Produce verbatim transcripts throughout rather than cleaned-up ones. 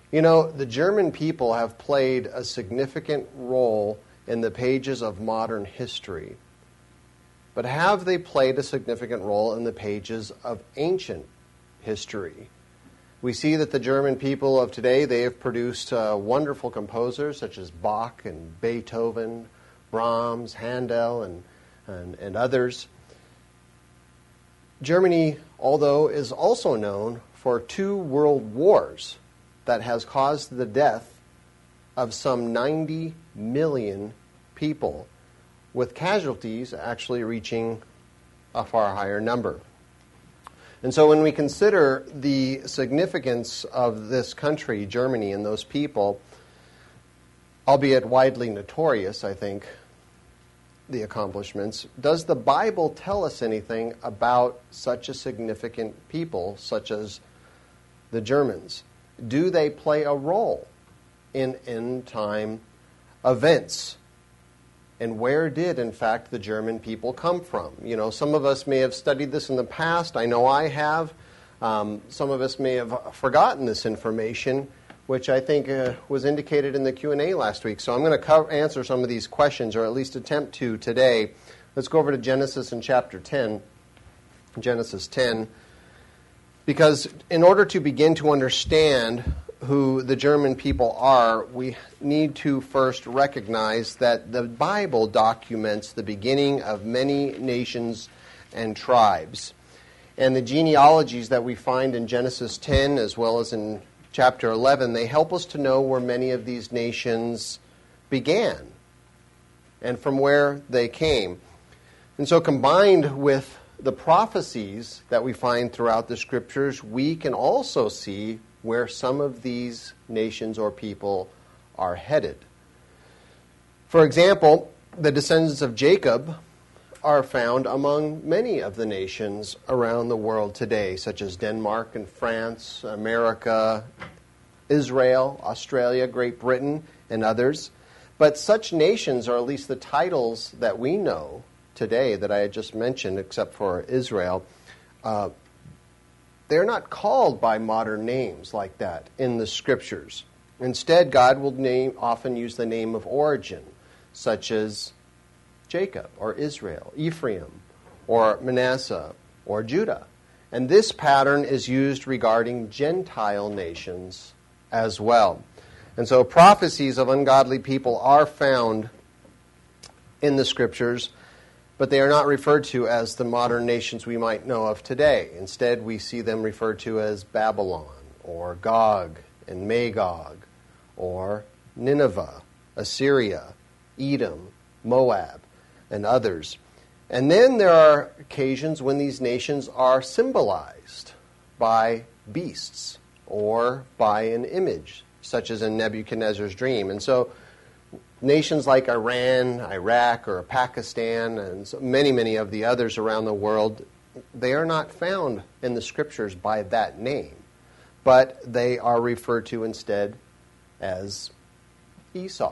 You know, the German people have played a significant role in the pages of modern history. But have they played a significant role in the pages of ancient history? We see that the German people of today, they have produced uh, wonderful composers such as Bach and Beethoven, Brahms, Handel, and, and, and others. Germany, although, is also known for two world wars that has caused the death of some ninety million people, with casualties actually reaching a far higher number. And so when we consider the significance of this country, Germany, and those people, albeit widely notorious, I think, the accomplishments, does the Bible tell us anything about such a significant people, such as the Germans? Do they play a role in end-time events? And where did, in fact, the German people come from? You know, some of us may have studied this in the past. I know I have. Um, some of us may have forgotten this information, which I think uh, was indicated in the Q and A last week. So I'm going to co- answer some of these questions, or at least attempt to today. Let's go over to Genesis in chapter ten. Genesis ten. Because in order to begin to understand who the German people are, we need to first recognize that the Bible documents the beginning of many nations and tribes. And the genealogies that we find in Genesis ten as well as in chapter eleven, they help us to know where many of these nations began and from where they came. And so combined with the prophecies that we find throughout the Scriptures, we can also see where some of these nations or people are headed. For example, the descendants of Jacob are found among many of the nations around the world today, such as Denmark and France, America, Israel, Australia, Great Britain, and others. But such nations, or at least the titles that we know today that I had just mentioned, except for Israel, uh, they're not called by modern names like that in the Scriptures. Instead, God will name, often use the name of origin, such as Jacob or Israel, Ephraim or Manasseh or Judah. And this pattern is used regarding Gentile nations as well. And so prophecies of ungodly people are found in the Scriptures, but they are not referred to as the modern nations we might know of today. Instead, we see them referred to as Babylon, or Gog and Magog, or Nineveh, Assyria, Edom, Moab, and others. And then there are occasions when these nations are symbolized by beasts or by an image, such as in Nebuchadnezzar's dream. And so nations like Iran, Iraq, or Pakistan, and so many, many of the others around the world, they are not found in the Scriptures by that name, but they are referred to instead as Esau,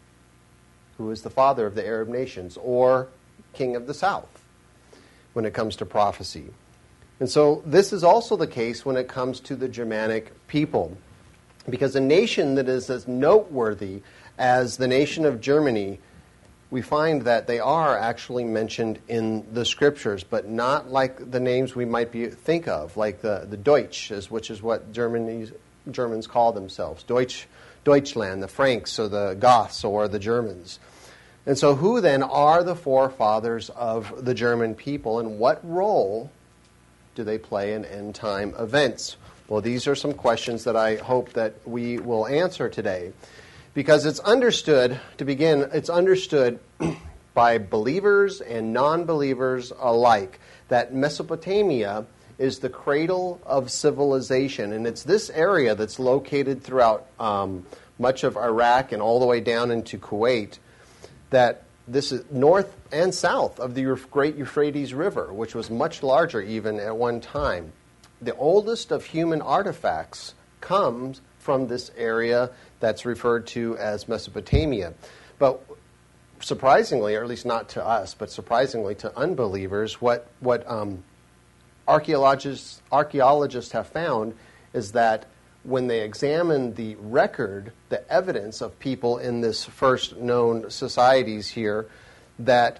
who is the father of the Arab nations, or king of the south, when it comes to prophecy. And so this is also the case when it comes to the Germanic people, because a nation that is as noteworthy as the nation of Germany, we find that they are actually mentioned in the Scriptures, but not like the names we might be think of, like the, the Deutsch, which is what Germany's, Germans call themselves, Deutsch, Deutschland, the Franks, or the Goths, or the Germans. And so who then are the forefathers of the German people, and what role do they play in end-time events? Well, these are some questions that I hope that we will answer today. Because it's understood, to begin, it's understood by believers and non-believers alike that Mesopotamia is the cradle of civilization. And it's this area that's located throughout um, much of Iraq and all the way down into Kuwait, that this is north and south of the great Euphrates River, which was much larger even at one time. The oldest of human artifacts comes from this area that's referred to as Mesopotamia. But surprisingly, or at least not to us, but surprisingly to unbelievers, what, what um, archaeologists, archaeologists have found is that when they examined the record, the evidence of people in this first known societies here, that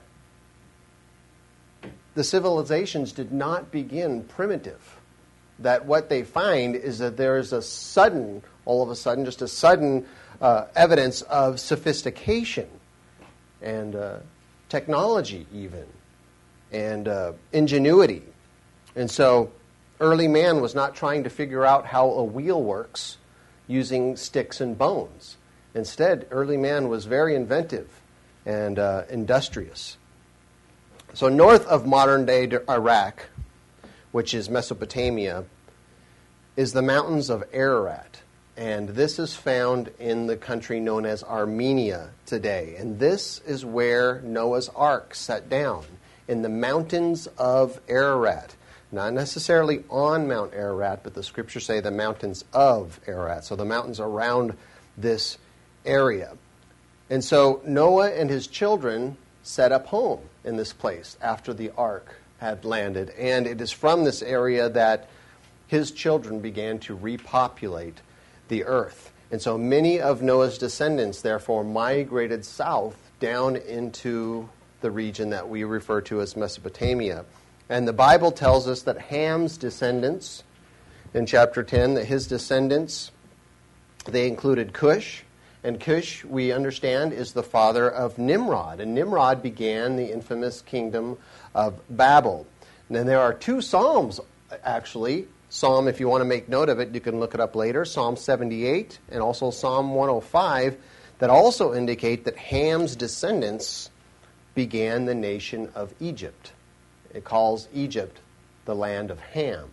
the civilizations did not begin primitive. That what they find is that there is a sudden, all of a sudden, just a sudden uh, evidence of sophistication and uh, technology even, and uh, ingenuity. And so early man was not trying to figure out how a wheel works using sticks and bones. Instead, early man was very inventive and uh, industrious. So north of modern-day Iraq, which is Mesopotamia, is the mountains of Ararat. And this is found in the country known as Armenia today. And this is where Noah's Ark set down, in the mountains of Ararat. Not necessarily on Mount Ararat, but the scriptures say the mountains of Ararat. So the mountains around this area. And so Noah and his children set up home in this place after the ark had landed. And it is from this area that his children began to repopulate the earth. And so many of Noah's descendants, therefore, migrated south down into the region that we refer to as Mesopotamia. And the Bible tells us that Ham's descendants, in chapter ten, that his descendants, they included Cush. And Cush, we understand, is the father of Nimrod. And Nimrod began the infamous kingdom of Babel. And then there are two psalms, actually. Psalm, if you want to make note of it, you can look it up later. Psalm seventy-eight and also Psalm one oh five that also indicate that Ham's descendants began the nation of Egypt. It calls Egypt the land of Ham.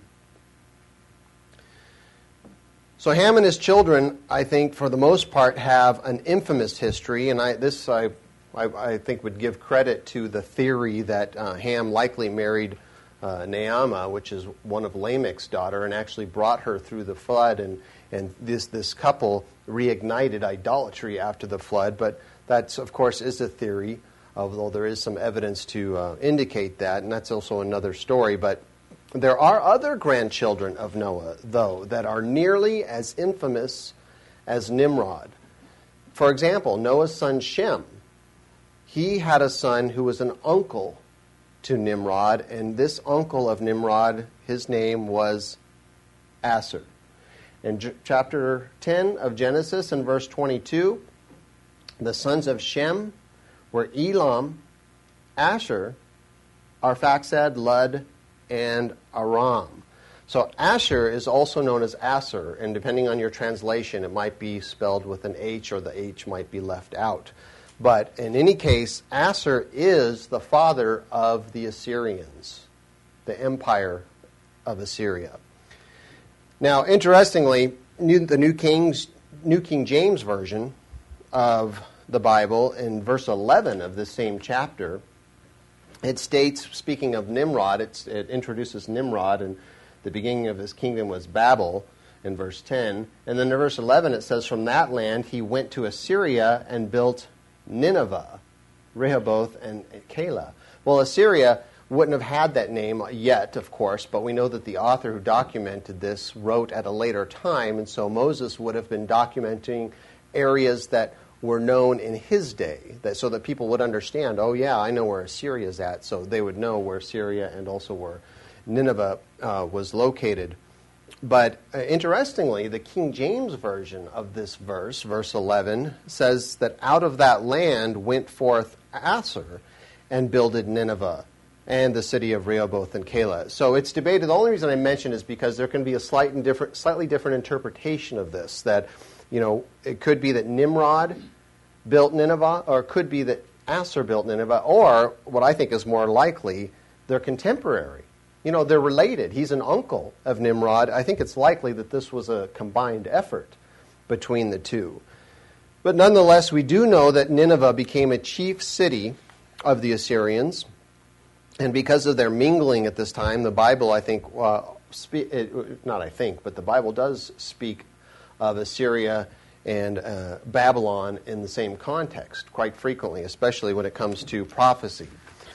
So Ham and his children, I think, for the most part, have an infamous history, and I, this I, I, I think would give credit to the theory that uh, Ham likely married uh, Naamah, which is one of Lamech's daughter, and actually brought her through the flood, and, and this, this couple reignited idolatry after the flood. But that, of course, is a theory, although there is some evidence to uh, indicate that, and that's also another story. But there are other grandchildren of Noah, though, that are nearly as infamous as Nimrod. For example, Noah's son Shem, he had a son who was an uncle to Nimrod, and this uncle of Nimrod, his name was Asher. In J- chapter ten of Genesis, in verse twenty-two, the sons of Shem were Elam, Asher, Arphaxad, Lud, and Aram. So Asher is also known as Asser, and depending on your translation, it might be spelled with an H or the H might be left out. But in any case, Asser is the father of the Assyrians, the empire of Assyria. Now, interestingly, the New King's, New King James Version of the Bible, in verse eleven of this same chapter, it states, speaking of Nimrod, it's, it introduces Nimrod, and the beginning of his kingdom was Babel, in verse ten. And then in verse eleven it says, from that land he went to Assyria and built Nineveh, Rehoboth, and Calah. Well, Assyria wouldn't have had that name yet, of course, but we know that the author who documented this wrote at a later time, and so Moses would have been documenting areas that were known in his day, that so that people would understand, oh yeah, I know where Assyria is at, so they would know where Syria and also where Nineveh uh, was located. But uh, interestingly, the King James Version of this verse, verse eleven, says that out of that land went forth Asher and builded Nineveh and the city of Rehoboth and Calah. So it's debated. The only reason I mention is because there can be a slight and different, slightly different interpretation of this, that, you know, it could be that Nimrod built Nineveh, or it could be that Asher built Nineveh, or what I think is more likely, they're contemporary. You know, they're related. He's an uncle of Nimrod. I think it's likely that this was a combined effort between the two. But nonetheless, we do know that Nineveh became a chief city of the Assyrians, and because of their mingling at this time, the Bible, I think, uh, spe- it, not I think, but the Bible does speak of Assyria and uh, Babylon in the same context quite frequently, especially when it comes to prophecy.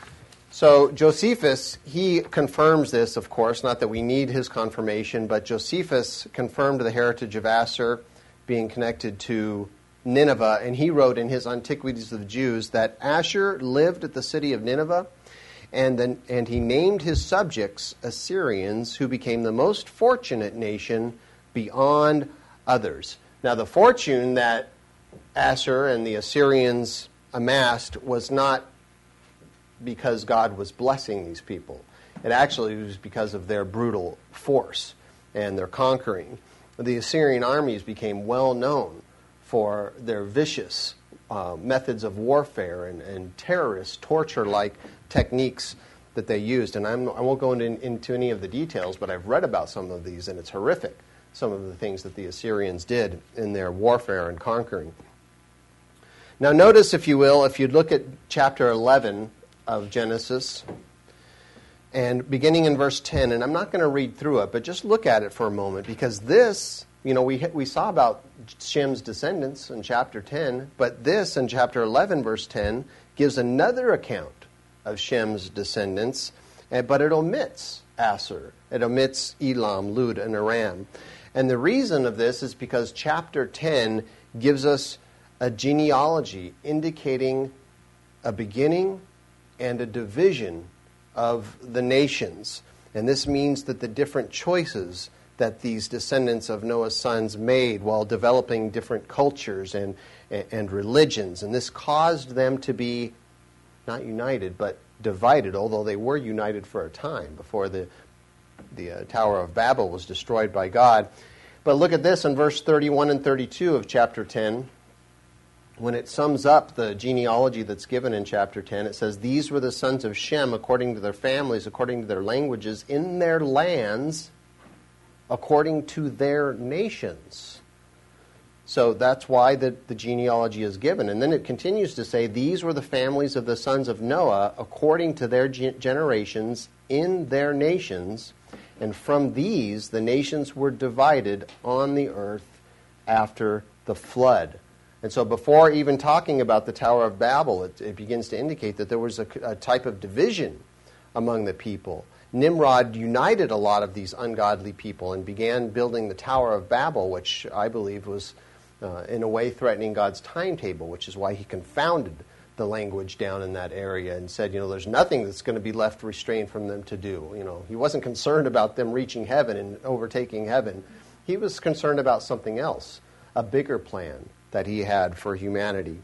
So Josephus, he confirms this, of course, not that we need his confirmation, but Josephus confirmed the heritage of Asshur being connected to Nineveh, and he wrote in his Antiquities of the Jews that Asshur lived at the city of Nineveh, and then and he named his subjects Assyrians, who became the most fortunate nation beyond others. Now, the fortune that Asshur and the Assyrians amassed was not because God was blessing these people. It actually was because of their brutal force and their conquering. The Assyrian armies became well known for their vicious uh, methods of warfare and, and terrorist torture-like techniques that they used. And I'm, I won't go into, into any of the details, but I've read about some of these, and it's horrific, some of the things that the Assyrians did in their warfare and conquering. Now notice, if you will, if you look at chapter eleven of Genesis, and beginning in verse ten, and I'm not going to read through it, but just look at it for a moment, because this, you know, we we saw about Shem's descendants in chapter ten, but this in chapter eleven, verse ten, gives another account of Shem's descendants, but it omits Asshur. It omits Elam, Lud, and Aram. And the reason of this is because chapter ten gives us a genealogy indicating a beginning and a division of the nations. And this means that the different choices that these descendants of Noah's sons made while developing different cultures and, and religions, and this caused them to be not united, but divided, although they were united for a time before the, the uh, Tower of Babel was destroyed by God. But look at this in verse thirty-one and thirty-two of chapter ten. When it sums up the genealogy that's given in chapter ten, it says, "These were the sons of Shem according to their families, according to their languages, in their lands, according to their nations." So that's why the, the genealogy is given. And then it continues to say, "These were the families of the sons of Noah, according to their ge- generations, in their nations. And from these the nations were divided on the earth after the flood." And so before even talking about the Tower of Babel, it, it begins to indicate that there was a, a type of division among the people. Nimrod united a lot of these ungodly people and began building the Tower of Babel, which I believe was uh, in a way threatening God's timetable, which is why he confounded the language down in that area and said, you know, there's nothing that's going to be left restrained from them to do. You know, he wasn't concerned about them reaching heaven and overtaking heaven. He was concerned about something else, a bigger plan that he had for humanity.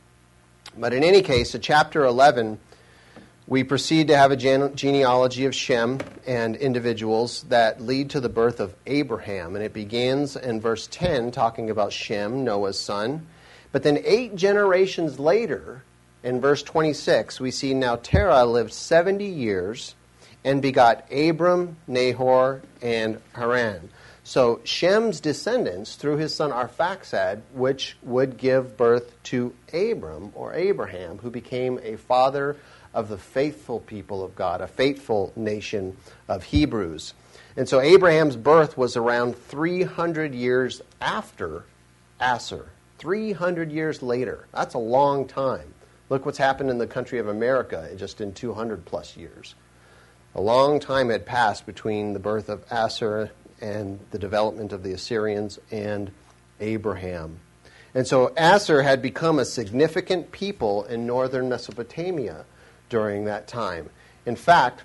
But in any case, in chapter eleven, we proceed to have a gene- genealogy of Shem and individuals that lead to the birth of Abraham. And it begins in verse ten, talking about Shem, Noah's son. But then eight generations later, in verse twenty-six, we see now Terah lived seventy years and begot Abram, Nahor, and Haran. So Shem's descendants, through his son Arphaxad, which would give birth to Abram, or Abraham, who became a father of the faithful people of God, a faithful nation of Hebrews. And so Abraham's birth was around three hundred years after Asshur. three hundred years later. That's a long time. Look what's happened in the country of America just in two hundred plus years. A long time had passed between the birth of Asshur and the development of the Assyrians and Abraham. And so Asshur had become a significant people in northern Mesopotamia during that time. In fact,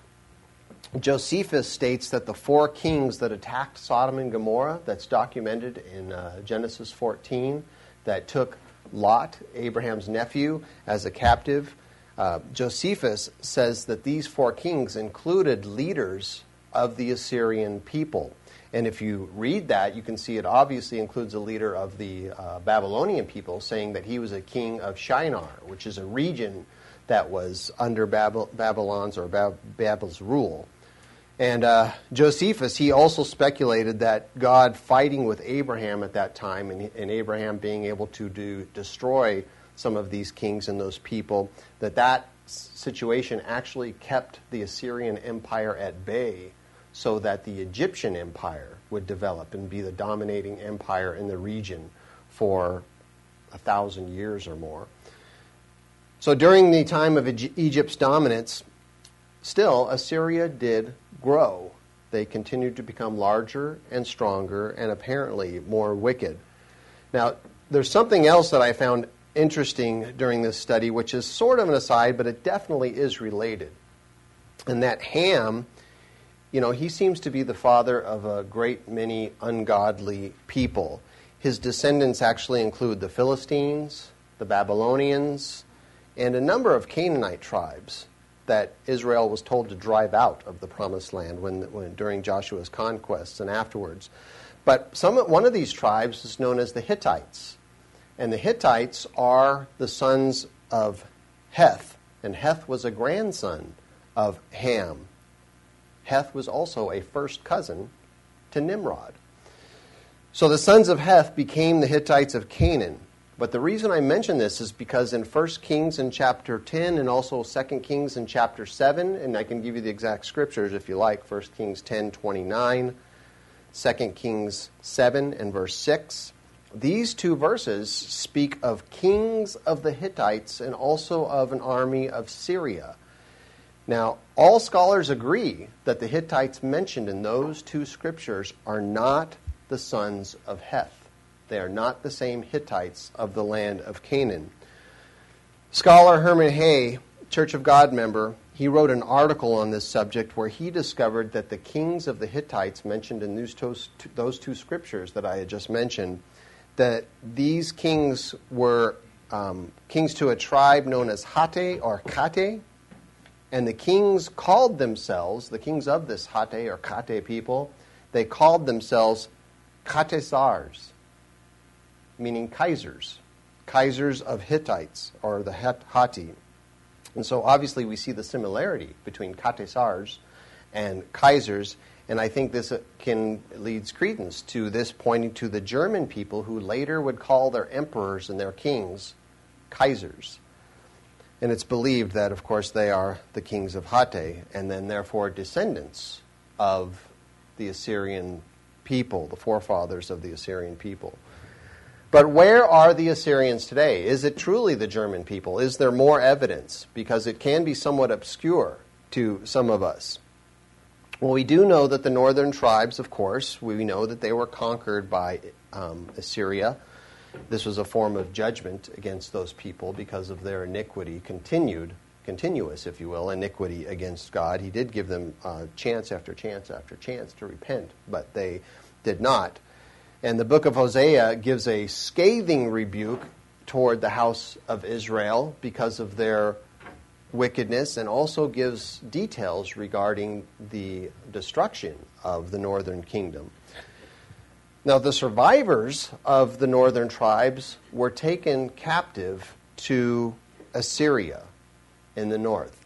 Josephus states that the four kings that attacked Sodom and Gomorrah, that's documented in uh, Genesis fourteen, that took Lot, Abraham's nephew, as a captive, uh, Josephus says that these four kings included leaders of the Assyrian people. And if you read that, you can see it obviously includes a leader of the uh, Babylonian people, saying that he was a king of Shinar, which is a region that was under Babel, Babylon's or Bab- Babel's rule. And uh, Josephus, he also speculated that God fighting with Abraham at that time, and, and Abraham being able to do, destroy some of these kings and those people, that that situation actually kept the Assyrian Empire at bay, so that the Egyptian Empire would develop and be the dominating empire in the region for a thousand years or more. So during the time of Egypt's dominance, still, Assyria did grow. They continued to become larger and stronger and apparently more wicked. Now, there's something else that I found interesting during this study, which is sort of an aside, but it definitely is related. And that Ham, you know, he seems to be the father of a great many ungodly people. His descendants actually include the Philistines, the Babylonians, and a number of Canaanite tribes that Israel was told to drive out of the Promised Land when, when during Joshua's conquests and afterwards. But some one of these tribes is known as the Hittites. And the Hittites are the sons of Heth. And Heth was a grandson of Ham. Heth was also a first cousin to Nimrod. So the sons of Heth became the Hittites of Canaan. But the reason I mention this is because in First Kings in chapter ten and also Second Kings in chapter seven, and I can give you the exact scriptures if you like, First Kings ten twenty-nine, Second Kings seven and verse six, these two verses speak of kings of the Hittites and also of an army of Syria. Now, all scholars agree that the Hittites mentioned in those two scriptures are not the sons of Heth. They are not the same Hittites of the land of Canaan. Scholar Herman Hay, Church of God member, he wrote an article on this subject where he discovered that the kings of the Hittites mentioned in those two, those two scriptures that I had just mentioned, that these kings were um, kings to a tribe known as Hate or Kate, and the kings called themselves, the kings of this Hate or Kate people, they called themselves Katesars, meaning Kaisers, Kaisers of Hittites, or the Hatti. And so obviously we see the similarity between Katesars and Kaisers, and I think this can leads credence to this pointing to the German people who later would call their emperors and their kings Kaisers. And it's believed that, of course, they are the kings of Hate, and then therefore descendants of the Assyrian people, the forefathers of the Assyrian people. But where are the Assyrians today? Is it truly the German people? Is there more evidence? Because it can be somewhat obscure to some of us. Well, we do know that the northern tribes, of course, we know that they were conquered by um, Assyria. This was a form of judgment against those people because of their iniquity, continued, continuous, if you will, iniquity against God. He did give them uh, chance after chance after chance to repent, but they did not. And the book of Hosea gives a scathing rebuke toward the house of Israel because of their wickedness, and also gives details regarding the destruction of the northern kingdom. Now, the survivors of the northern tribes were taken captive to Assyria in the north.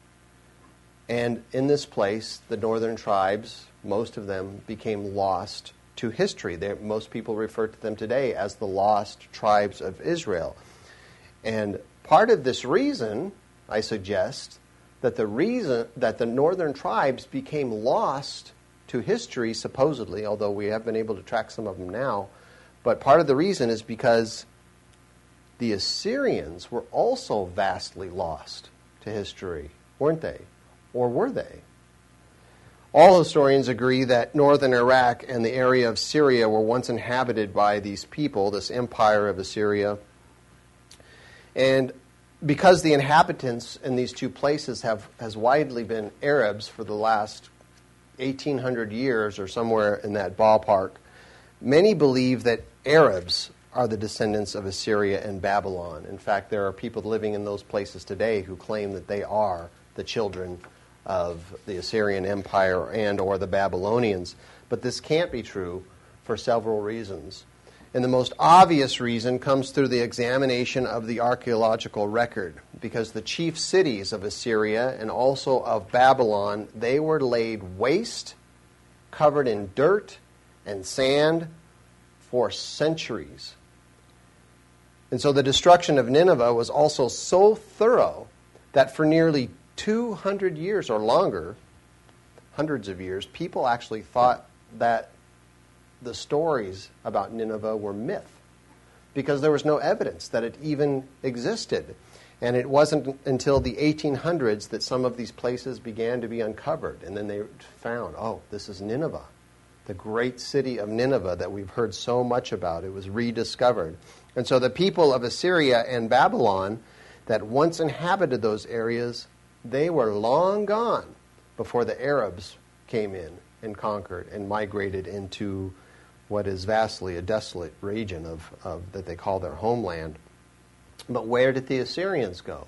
And in this place, the northern tribes, most of them, became lost to history. They're, most people refer to them today as the lost tribes of Israel. And part of this reason, I suggest, that the reason that the northern tribes became lost to history, supposedly, although we have been able to track some of them now, but part of the reason is because the Assyrians were also vastly lost to history, weren't they? Or were they? All historians agree that northern Iraq and the area of Syria were once inhabited by these people, this empire of Assyria. And because the inhabitants in these two places have has widely been Arabs for the last eighteen hundred years or somewhere in that ballpark, many believe that Arabs are the descendants of Assyria and Babylon. In fact, there are people living in those places today who claim that they are the children of the Assyrian Empire and or the Babylonians. But this can't be true for several reasons. And the most obvious reason comes through the examination of the archaeological record, because the chief cities of Assyria and also of Babylon, they were laid waste, covered in dirt and sand for centuries. And so the destruction of Nineveh was also so thorough that for nearly two hundred years or longer, hundreds of years, people actually thought that the stories about Nineveh were myth, because there was no evidence that it even existed. And it wasn't until the eighteen hundreds that some of these places began to be uncovered. And then they found, oh, this is Nineveh, the great city of Nineveh that we've heard so much about. It was rediscovered. And so the people of Assyria and Babylon that once inhabited those areas, they were long gone before the Arabs came in and conquered and migrated into what is vastly a desolate region of, of that they call their homeland. But where did the Assyrians go?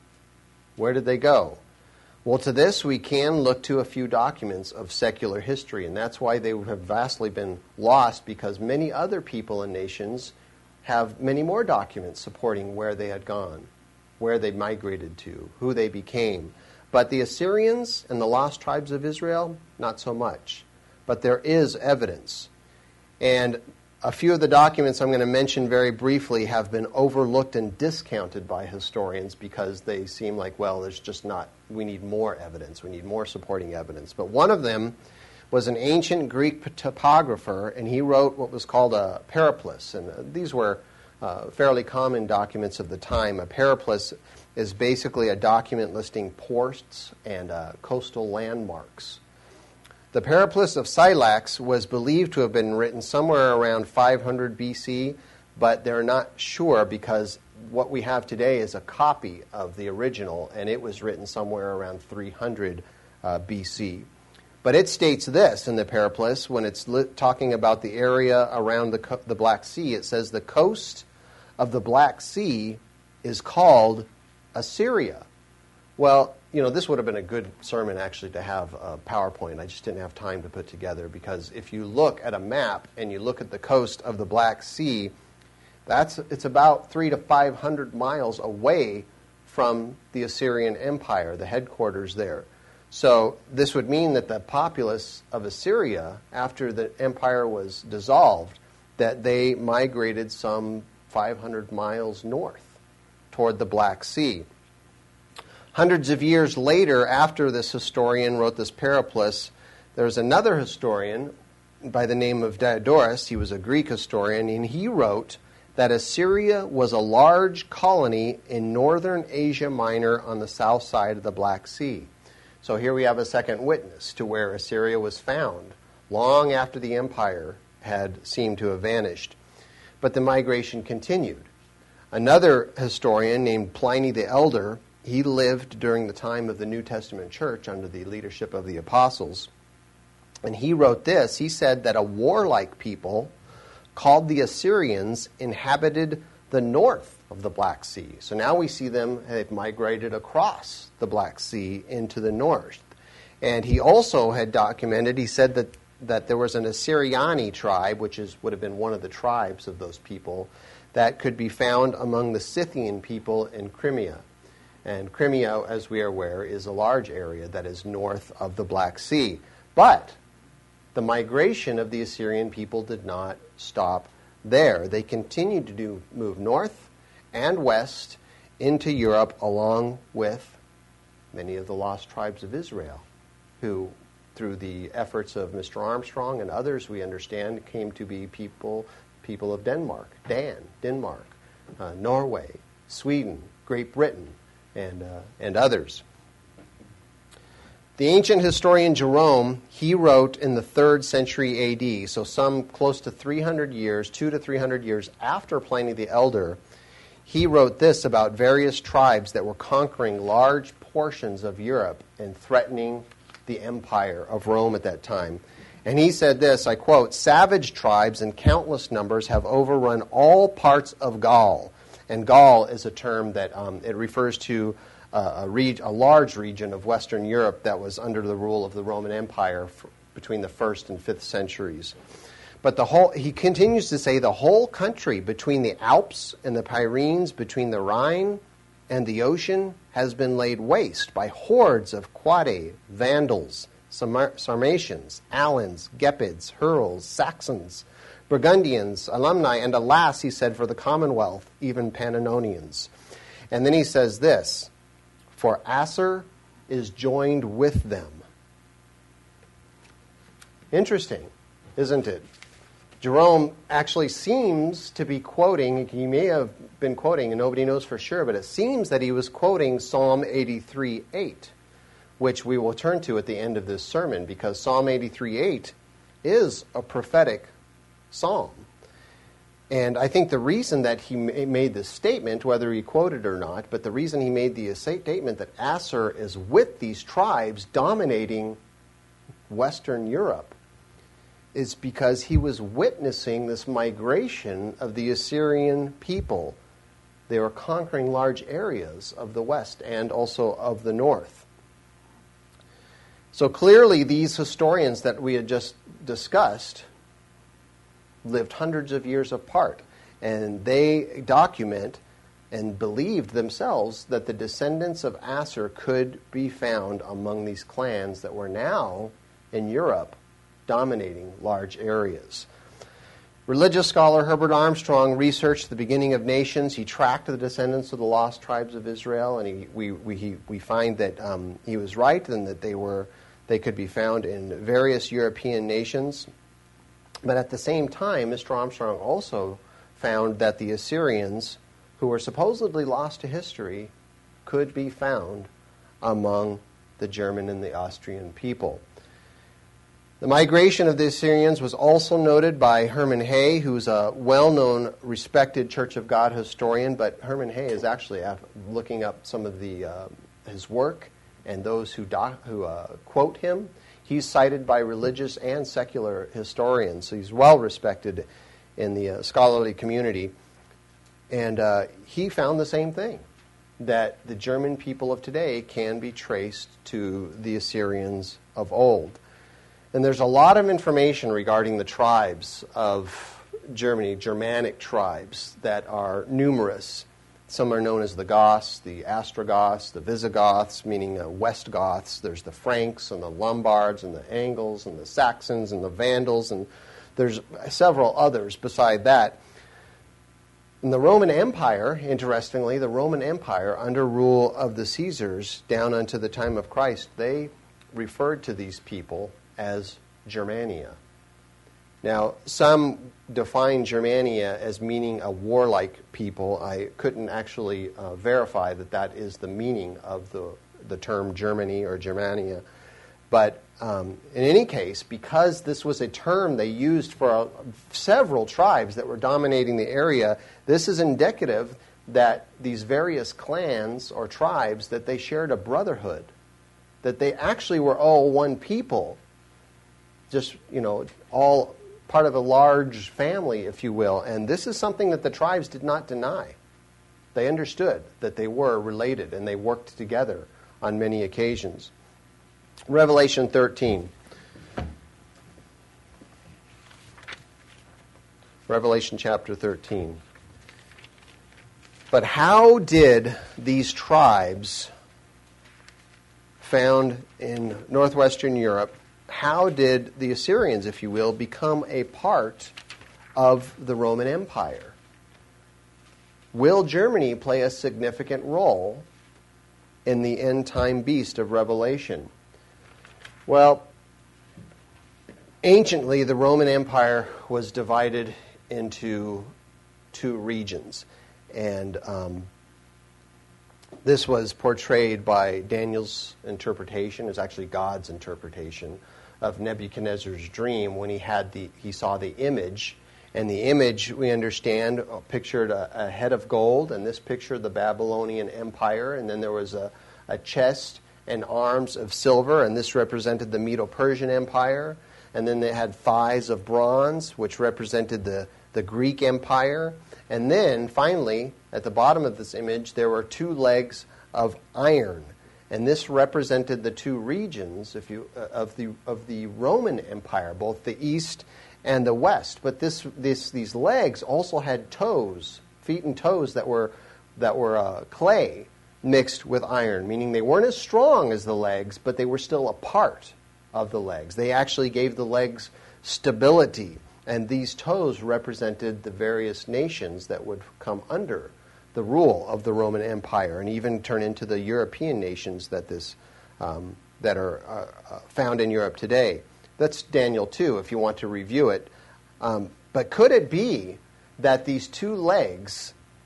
Where did they go? Well, to this we can look to a few documents of secular history, and that's why they have vastly been lost, because many other people and nations have many more documents supporting where they had gone, where they migrated to, who they became. But the Assyrians and the lost tribes of Israel, not so much. But there is evidence. And a few of the documents I'm going to mention very briefly have been overlooked and discounted by historians because they seem like, well, there's just not, we need more evidence, we need more supporting evidence. But one of them was an ancient Greek topographer, and he wrote what was called a periplus. And uh, these were uh, fairly common documents of the time. A periplus is basically a document listing ports and uh, coastal landmarks. The Periplus of Scylax was believed to have been written somewhere around five hundred B C, but they're not sure because what we have today is a copy of the original, and it was written somewhere around three hundred uh, B C. But it states this in the Periplus, when it's li- talking about the area around the, co- the Black Sea, it says the coast of the Black Sea is called Assyria. Well, you know, this would have been a good sermon actually to have a PowerPoint. I just didn't have time to put together, because if you look at a map and you look at the coast of the Black Sea, that's it's about three to five hundred miles away from the Assyrian Empire, the headquarters there. So this would mean that the populace of Assyria, after the empire was dissolved, that they migrated some five hundred miles north toward the Black Sea. Hundreds of years later, after this historian wrote this Periplus, there was another historian by the name of Diodorus. He was a Greek historian, and he wrote that Assyria was a large colony in northern Asia Minor on the south side of the Black Sea. So here we have a second witness to where Assyria was found, long after the empire had seemed to have vanished. But the migration continued. Another historian named Pliny the Elder, he lived during the time of the New Testament church under the leadership of the apostles. And he wrote this. He said that a warlike people called the Assyrians inhabited the north of the Black Sea. So now we see them, they've migrated across the Black Sea into the north. And he also had documented, he said that, that there was an Assyriani tribe, which is would have been one of the tribes of those people, that could be found among the Scythian people in Crimea. And Crimea, as we are aware, is a large area that is north of the Black Sea. But the migration of the Assyrian people did not stop there. They continued to do, move north and west into Europe, along with many of the lost tribes of Israel, who, through the efforts of Mister Armstrong and others, we understand, came to be people, people of Denmark, Dan, Denmark, uh, Norway, Sweden, Great Britain, and uh, and others. The ancient historian Jerome, he wrote in the third century A D, so some close to three hundred years, two to three hundred years after Pliny the Elder, he wrote this about various tribes that were conquering large portions of Europe and threatening the empire of Rome at that time. And he said this, I quote, "Savage tribes in countless numbers have overrun all parts of Gaul." And Gaul is a term that um, it refers to uh, a, reg- a large region of Western Europe that was under the rule of the Roman Empire for, between the first and fifth centuries. But the whole, he continues to say the whole country between the Alps and the Pyrenees, between the Rhine and the ocean, has been laid waste by hordes of Quadae, Vandals, Sarm- Sarmatians, Alans, Gepids, Hurls, Saxons, Burgundians, alumni, and alas, he said, for the Commonwealth, even Pannonians. And then he says this, for Asser is joined with them. Interesting, isn't it? Jerome actually seems to be quoting, he may have been quoting, and nobody knows for sure, but it seems that he was quoting Psalm eighty-three eight, which we will turn to at the end of this sermon, because Psalm eighty-three eight is a prophetic psalm. And I think the reason that he made this statement, whether he quoted or not, but the reason he made the statement that Asshur is with these tribes dominating Western Europe is because he was witnessing this migration of the Assyrian people. They were conquering large areas of the west and also of the north. So clearly these historians that we had just discussed lived hundreds of years apart, and they document and believed themselves that the descendants of Asshur could be found among these clans that were now in Europe dominating large areas. Religious scholar Herbert Armstrong researched the beginning of nations. He tracked the descendants of the lost tribes of Israel, and he, we, we, he, we find that um, he was right and that they were they could be found in various European nations. But at the same time, Mister Armstrong also found that the Assyrians, who were supposedly lost to history, could be found among the German and the Austrian people. The migration of the Assyrians was also noted by Herman Hay, who's a well-known, respected Church of God historian, but Herman Hay is actually looking up some of the uh, his work and those who, doc, who uh, quote him. He's cited by religious and secular historians, so he's well respected in the uh, scholarly community. And uh, he found the same thing, that the German people of today can be traced to the Assyrians of old. And there's a lot of information regarding the tribes of Germany, Germanic tribes that are numerous. Some are known as the Goths, the Ostrogoths, the Visigoths, meaning uh, West Goths. There's the Franks and the Lombards and the Angles and the Saxons and the Vandals, and there's several others beside that. In the Roman Empire, interestingly, the Roman Empire, under rule of the Caesars down unto the time of Christ, they referred to these people as Germania. Now, some define Germania as meaning a warlike people. I couldn't actually uh, verify that that is the meaning of the, the term Germany or Germania. But um, in any case, because this was a term they used for uh, several tribes that were dominating the area, this is indicative that these various clans or tribes, that they shared a brotherhood, that they actually were all one people, just, you know, all part of a large family, if you will. And this is something that the tribes did not deny. They understood that they were related, and they worked together on many occasions. Revelation thirteen. Revelation chapter thirteen. But how did these tribes found in northwestern Europe, how did the Assyrians, if you will, become a part of the Roman Empire? Will Germany play a significant role in the end-time beast of Revelation? Well, anciently, the Roman Empire was divided into two regions. And um, this was portrayed by Daniel's interpretation. It's actually God's interpretation of Nebuchadnezzar's dream when he had the he saw the image. And the image, we understand, pictured a, a head of gold, and this pictured the Babylonian Empire. And then there was a, a chest and arms of silver, and this represented the Medo-Persian Empire. And then they had thighs of bronze, which represented the, the Greek Empire. And then, finally, at the bottom of this image, there were two legs of iron. And this represented the two regions if you, uh, of the of the Roman Empire, both the east and the west. But this, this these legs also had toes, feet and toes that were that were uh, clay mixed with iron, meaning they weren't as strong as the legs, but they were still a part of the legs. They actually gave the legs stability, and these toes represented the various nations that would come under the rule of the Roman Empire, and even turn into the European nations that this um, that are uh, found in Europe today. That's Daniel two, if you want to review it. Um, but could it be that these two legs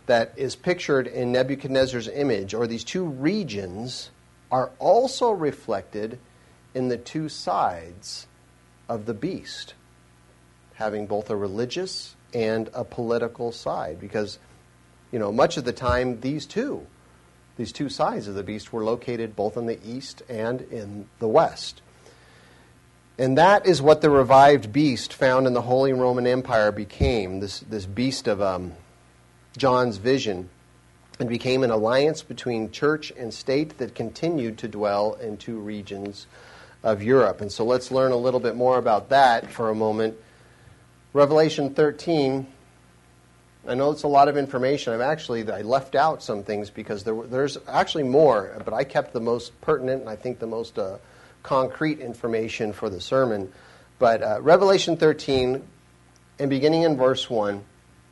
that is pictured in Nebuchadnezzar's image, or these two regions, are also reflected in the two sides of the beast, having both a religious and a political side. Because, you know, much of the time, these two, these two sides of the beast were located both in the east and in the west. And that is what the revived beast found in the Holy Roman Empire became, this, this beast of um, John's vision, and became an alliance between church and state that continued to dwell in two regions of Europe. And so let's learn a little bit more about that for a moment. Revelation thirteen, I know it's a lot of information. I've actually, I left out some things because there, there's actually more, but I kept the most pertinent and I think the most uh, concrete information for the sermon. But uh, Revelation thirteen, and beginning in verse one,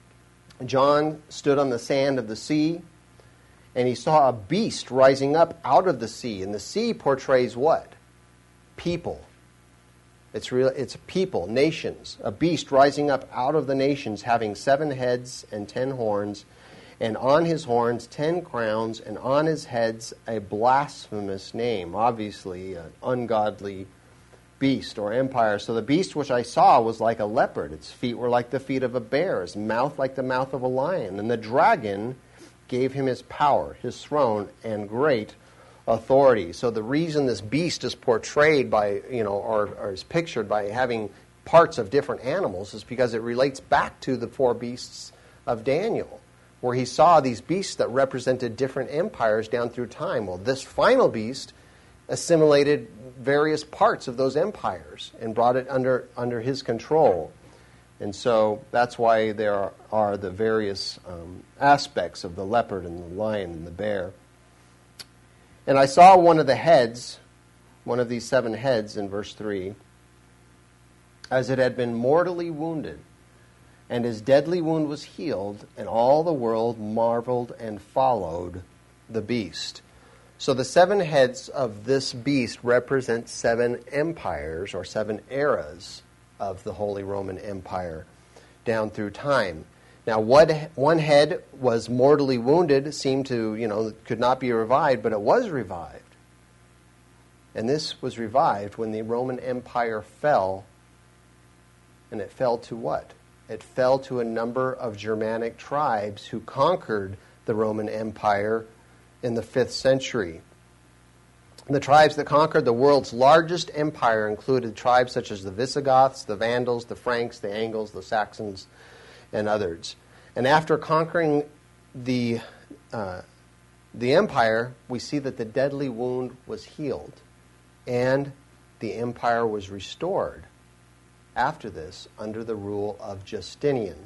John stood on the sand of the sea, and he saw a beast rising up out of the sea. And the sea portrays what? People. It's real. It's people, nations. A beast rising up out of the nations, having seven heads and ten horns, and on his horns ten crowns, and on his heads a blasphemous name. Obviously, an ungodly beast or empire. So the beast which I saw was like a leopard. Its feet were like the feet of a bear, his mouth like the mouth of a lion. And the dragon gave him his power, his throne, and great authority. So the reason this beast is portrayed by, you know, or, or is pictured by having parts of different animals is because it relates back to the four beasts of Daniel, where he saw these beasts that represented different empires down through time. Well, this final beast assimilated various parts of those empires and brought it under under his control. And so that's why there are, are the various um, aspects of the leopard and the lion and the bear. And I saw one of the heads, one of these seven heads in verse three, as it had been mortally wounded, and his deadly wound was healed, and all the world marveled and followed the beast. So the seven heads of this beast represent seven empires or seven eras of the Holy Roman Empire down through time. Now, what one head was mortally wounded, seemed to, you know, could not be revived, but it was revived. And this was revived when the Roman Empire fell. And it fell to what? It fell to a number of Germanic tribes who conquered the Roman Empire in the fifth century. The tribes that conquered the world's largest empire included tribes such as the Visigoths, the Vandals, the Franks, the Angles, the Saxons, and others. And after conquering the uh, the empire, we see that the deadly wound was healed, and the empire was restored after this under the rule of Justinian.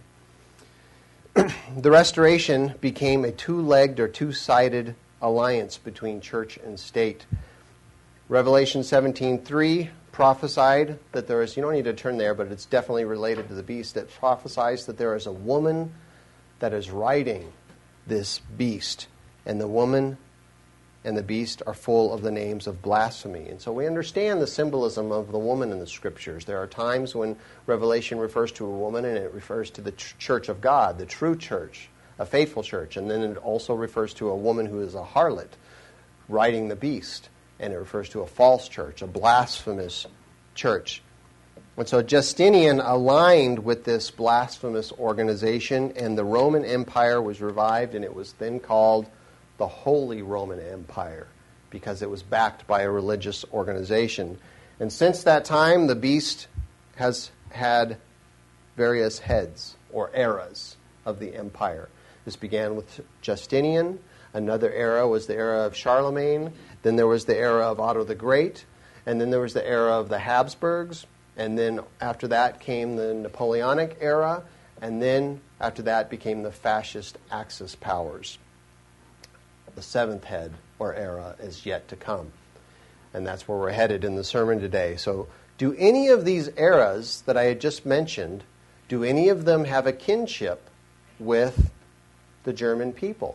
The restoration became a two-legged or two-sided alliance between church and state. Revelation seventeen three prophesied that there is, you don't need to turn there, but it's definitely related to the beast, that prophesies that there is a woman that is riding this beast. And the woman and the beast are full of the names of blasphemy. And so we understand the symbolism of the woman in the Scriptures. There are times when Revelation refers to a woman and it refers to the ch- church of God, the true church, a faithful church. And then it also refers to a woman who is a harlot riding the beast. And it refers to a false church, a blasphemous church. And so Justinian aligned with this blasphemous organization, and the Roman Empire was revived, and it was then called the Holy Roman Empire because it was backed by a religious organization. And since that time, the beast has had various heads or eras of the empire. This began with Justinian. Another era was the era of Charlemagne. Then there was the era of Otto the Great. And then there was the era of the Habsburgs. And then after that came the Napoleonic era. And then after that became the fascist Axis powers. The seventh head or era is yet to come. And that's where we're headed in the sermon today. So do any of these eras that I had just mentioned, do any of them have a kinship with the German people?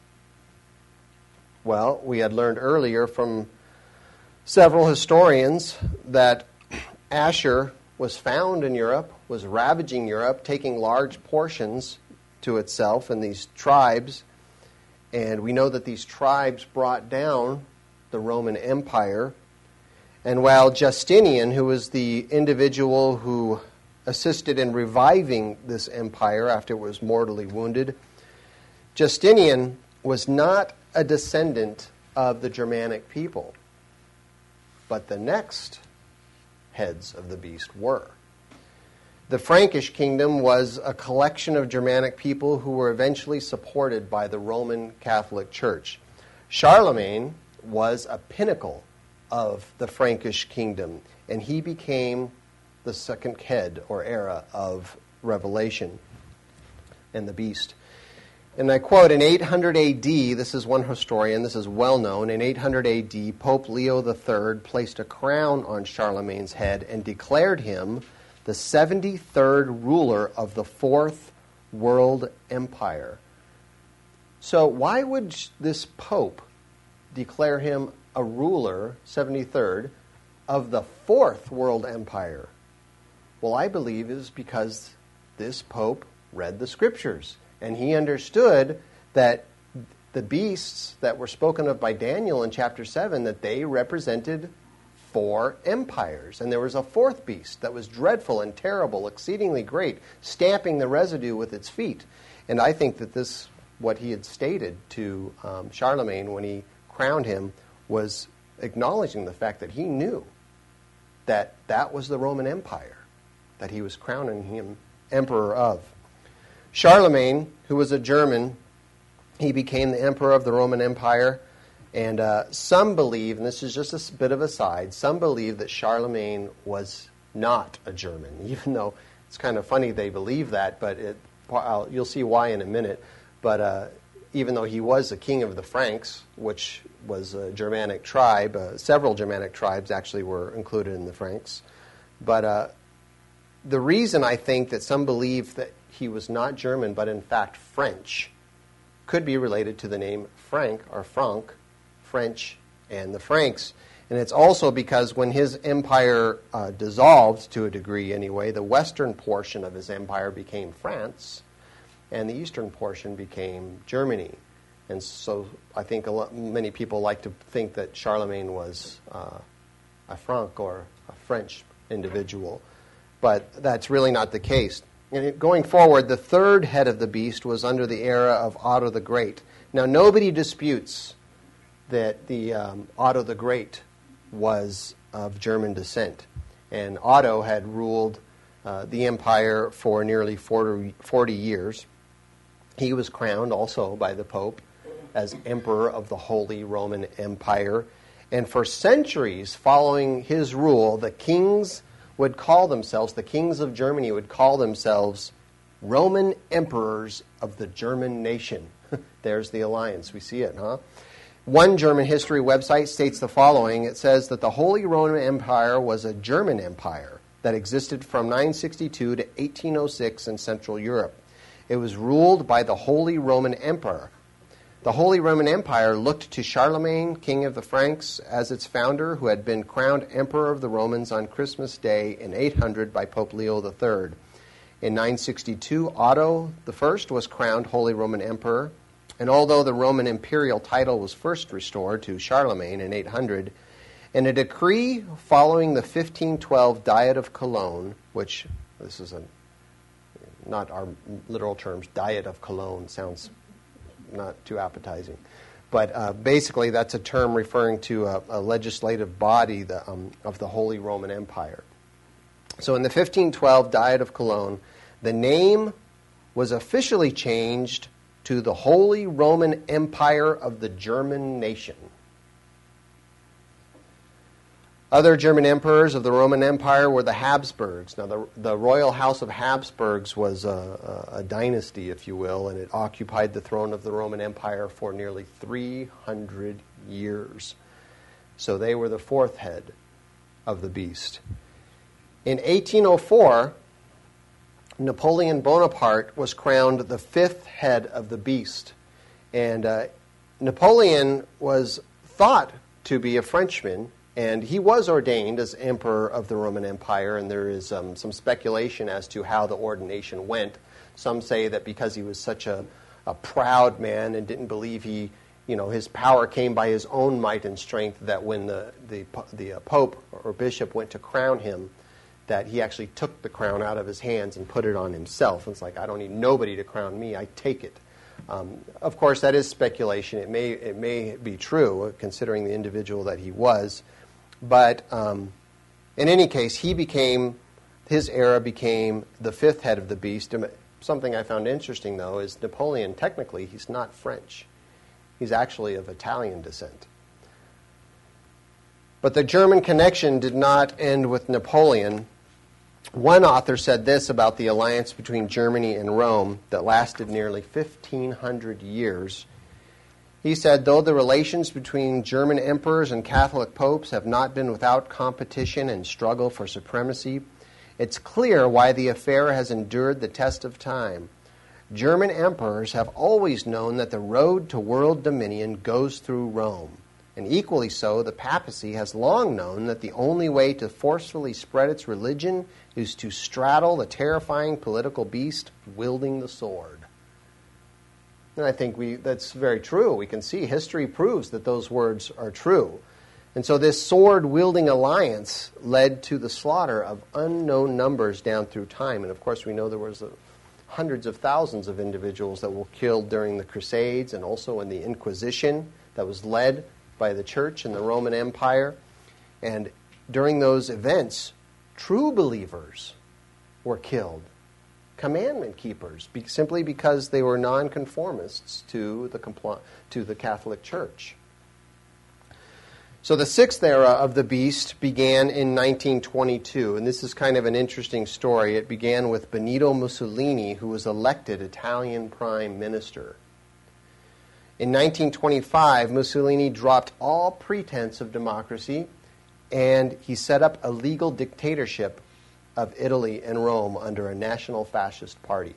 Well, we had learned earlier from several historians that Asher was found in Europe, was ravaging Europe, taking large portions to itself and these tribes. And we know that these tribes brought down the Roman Empire. And while Justinian, who was the individual who assisted in reviving this empire after it was mortally wounded, Justinian was not a descendant of the Germanic people, but the next heads of the beast were. The Frankish kingdom was a collection of Germanic people who were eventually supported by the Roman Catholic Church. Charlemagne was a pinnacle of the Frankish kingdom, and he became the second head or era of Revelation and the beast. And I quote, in eight hundred A D, this is one historian, this is well known, in eight hundred A D, Pope Leo the Third placed a crown on Charlemagne's head and declared him the seventy-third ruler of the Fourth World Empire. So why would this Pope declare him a ruler, seventy-third, of the Fourth World Empire? Well, I believe it is because this Pope read the Scriptures, and he understood that the beasts that were spoken of by Daniel in chapter seven, that they represented four empires. And there was a fourth beast that was dreadful and terrible, exceedingly great, stamping the residue with its feet. And I think that this, what he had stated to um, Charlemagne when he crowned him, was acknowledging the fact that he knew that that was the Roman Empire that he was crowning him emperor of. Charlemagne, who was a German, he became the emperor of the Roman Empire. And uh, some believe, and this is just a bit of a side, some believe that Charlemagne was not a German, even though it's kind of funny they believe that, but it, I'll, you'll see why in a minute. But uh, even though he was the king of the Franks, which was a Germanic tribe, uh, several Germanic tribes actually were included in the Franks. But uh, the reason I think that some believe that he was not German, but in fact French, could be related to the name Frank or Franc, French and the Franks. And it's also because when his empire uh, dissolved, to a degree anyway, the western portion of his empire became France, and the eastern portion became Germany. And so I think a lot, many people like to think that Charlemagne was uh, a Franc or a French individual, but that's really not the case. And going forward, the third head of the beast was under the era of Otto the Great. Now, nobody disputes that the um, Otto the Great was of German descent. And Otto had ruled uh, the empire for nearly forty, forty years. He was crowned also by the Pope as Emperor of the Holy Roman Empire. And for centuries following his rule, the kings would call themselves, the kings of Germany would call themselves Roman emperors of the German nation. There's the alliance. We see it, huh? One German history website states the following. It says that the Holy Roman Empire was a German empire that existed from nine sixty-two to eighteen oh six in Central Europe. It was ruled by the Holy Roman Emperor. The Holy Roman Empire looked to Charlemagne, king of the Franks, as its founder, who had been crowned emperor of the Romans on Christmas Day in eight hundred by Pope Leo the Third. In nine sixty-two, Otto the First was crowned Holy Roman Emperor. And although the Roman imperial title was first restored to Charlemagne in eight hundred, in a decree following the fifteen twelve Diet of Cologne, which, this is a, not our literal terms, Diet of Cologne sounds not too appetizing. But uh, basically that's a term referring to a, a legislative body the, um, of the Holy Roman Empire. So in the fifteen twelve Diet of Cologne, the name was officially changed to the Holy Roman Empire of the German nation. Other German emperors of the Roman Empire were the Habsburgs. Now, the, the royal house of Habsburgs was a, a, a dynasty, if you will, and it occupied the throne of the Roman Empire for nearly three hundred years. So they were the fourth head of the beast. In eighteen oh four, Napoleon Bonaparte was crowned the fifth head of the beast. And uh, Napoleon was thought to be a Frenchman, and he was ordained as emperor of the Roman Empire, and there is um, some speculation as to how the ordination went. Some say that because he was such a, a proud man and didn't believe he, you know, his power came by his own might and strength, that when the, the, the uh, Pope or Bishop went to crown him, that he actually took the crown out of his hands and put it on himself. And it's like, I don't need nobody to crown me, I take it. Um, of course, that is speculation. It may it may be true, considering the individual that he was. But um, in any case, he became, his era became the fifth head of the beast. Something I found interesting, though, is Napoleon, technically, he's not French. He's actually of Italian descent. But the German connection did not end with Napoleon. One author said this about the alliance between Germany and Rome that lasted nearly fifteen hundred years. He said, though the relations between German emperors and Catholic popes have not been without competition and struggle for supremacy, it's clear why the affair has endured the test of time. German emperors have always known that the road to world dominion goes through Rome. And equally so, the papacy has long known that the only way to forcefully spread its religion is to straddle the terrifying political beast wielding the sword. And I think we that's very true. We can see history proves that those words are true. And so this sword-wielding alliance led to the slaughter of unknown numbers down through time. And of course, we know there was a, hundreds of thousands of individuals that were killed during the Crusades and also in the Inquisition that was led by the Church and the Roman Empire. And during those events, true believers were killed, commandment keepers, be, simply because they were nonconformists to the compl- to the Catholic Church. So the sixth era of the beast began in nineteen twenty-two, and this is kind of an interesting story. It began with Benito Mussolini, who was elected Italian prime minister. In nineteen twenty-five, Mussolini dropped all pretense of democracy, and he set up a legal dictatorship of Italy and Rome under a national fascist party.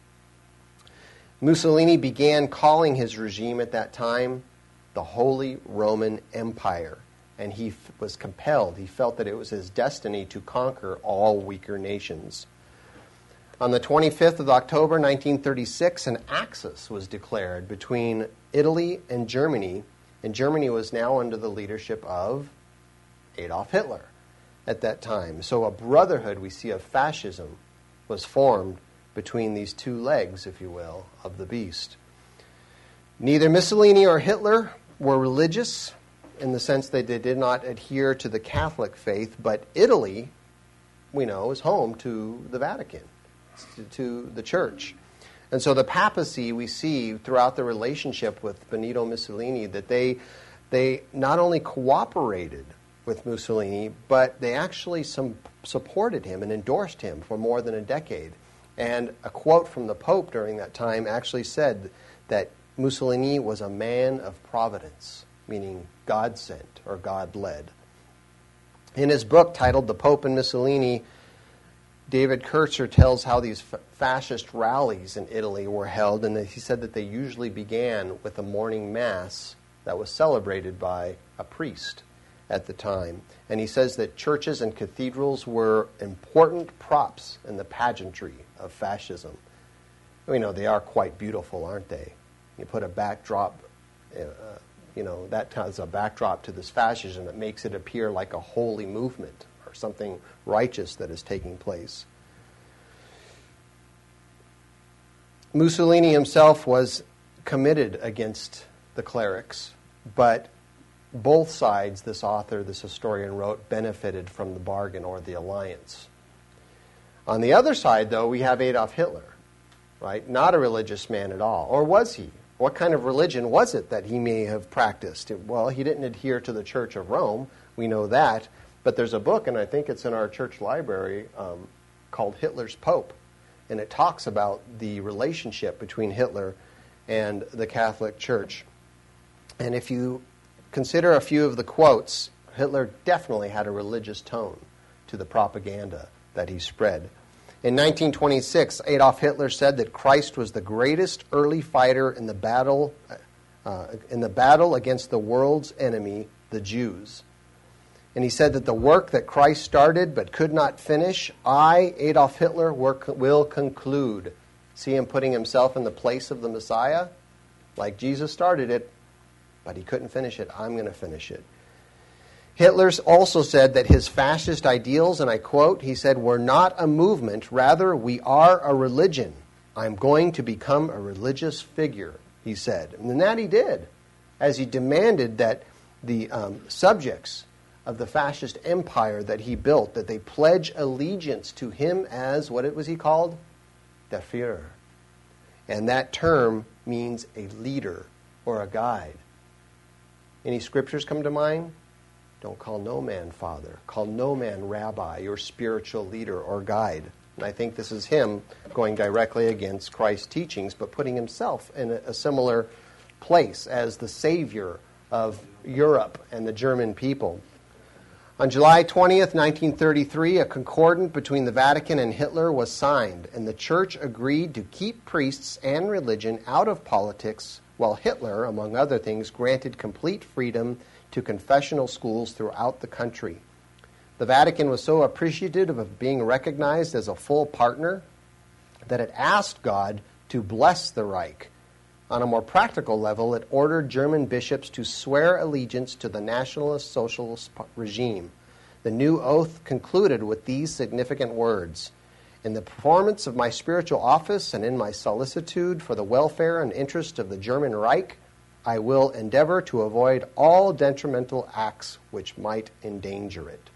Mussolini began calling his regime at that time the Holy Roman Empire, and he f- was compelled. He felt that it was his destiny to conquer all weaker nations. On the twenty-fifth of October, nineteen thirty-six, an axis was declared between Italy and Germany, and Germany was now under the leadership of Adolf Hitler at that time. So a brotherhood, we see, of fascism was formed between these two legs, if you will, of the beast. Neither Mussolini or Hitler were religious in the sense that they did not adhere to the Catholic faith, but Italy, we know, is home to the Vatican, to the Church. And so the papacy, we see throughout the relationship with Benito Mussolini that they they not only cooperated with Mussolini, but they actually some supported him and endorsed him for more than a decade. And a quote from the Pope during that time actually said that Mussolini was a man of providence, meaning God-sent or God-led. In his book titled The Pope and Mussolini, David Kurtzer tells how these f- fascist rallies in Italy were held, and he said that they usually began with a morning mass that was celebrated by a priest at the time. And he says that churches and cathedrals were important props in the pageantry of fascism. We know they are quite beautiful, aren't they? You put a backdrop, uh, you know, that has a backdrop to this fascism that makes it appear like a holy movement or something righteous that is taking place. Mussolini himself was committed against the clerics, but both sides, this author, this historian wrote, benefited from the bargain or the alliance. On the other side, though, we have Adolf Hitler, right? Not a religious man at all. Or was he? What kind of religion was it that he may have practiced? Well, he didn't adhere to the Church of Rome. We know that. But there's a book, and I think it's in our church library, um, called Hitler's Pope. And it talks about the relationship between Hitler and the Catholic Church. And if you consider a few of the quotes, Hitler definitely had a religious tone to the propaganda that he spread. In nineteen twenty-six, Adolf Hitler said that Christ was the greatest early fighter in the battle uh, in the battle against the world's enemy, the Jews. And he said that the work that Christ started but could not finish, I, Adolf Hitler, work, will conclude. See him putting himself in the place of the Messiah? Like Jesus started it, but he couldn't finish it. I'm going to finish it. Hitler also said that his fascist ideals, and I quote, he said, "We're not a movement, rather we are a religion. I'm going to become a religious figure," he said. And that he did, as he demanded that the um, subjects of the fascist empire that he built, that they pledge allegiance to him as, what was he called? Der Führer. And that term means a leader or a guide. Any scriptures come to mind? Don't call no man father. Call no man rabbi, your spiritual leader or guide. And I think this is him going directly against Christ's teachings, but putting himself in a, a similar place as the savior of Europe and the German people. On July twentieth, nineteen thirty-three, a concordant between the Vatican and Hitler was signed, and the Church agreed to keep priests and religion out of politics, while Hitler, among other things, granted complete freedom to confessional schools throughout the country. The Vatican was so appreciative of being recognized as a full partner that it asked God to bless the Reich. On a more practical level, it ordered German bishops to swear allegiance to the Nationalist Socialist regime. The new oath concluded with these significant words: "In the performance of my spiritual office and in my solicitude for the welfare and interest of the German Reich, I will endeavor to avoid all detrimental acts which might endanger it."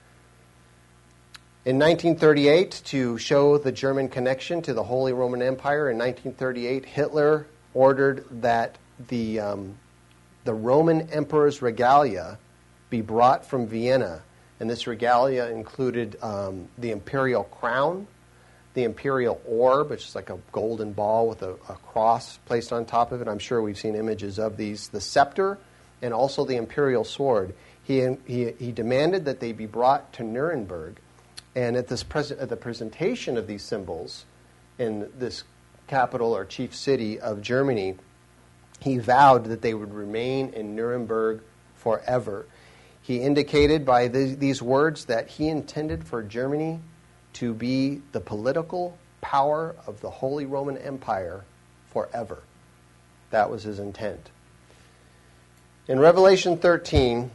In nineteen thirty-eight, to show the German connection to the Holy Roman Empire, in nineteen thirty-eight, Hitler ordered that the, um, the Roman Emperor's regalia be brought from Vienna. And this regalia included um, the imperial crown, the imperial orb, which is like a golden ball with a, a cross placed on top of it. I'm sure we've seen images of these. The scepter, and also the imperial sword. He, he, he demanded that they be brought to Nuremberg. And at, this pres- at the presentation of these symbols in this capital or chief city of Germany, he vowed that they would remain in Nuremberg forever. He indicated by the, these words that he intended for Germany to be the political power of the Holy Roman Empire forever. That was his intent. In Revelation thirteen,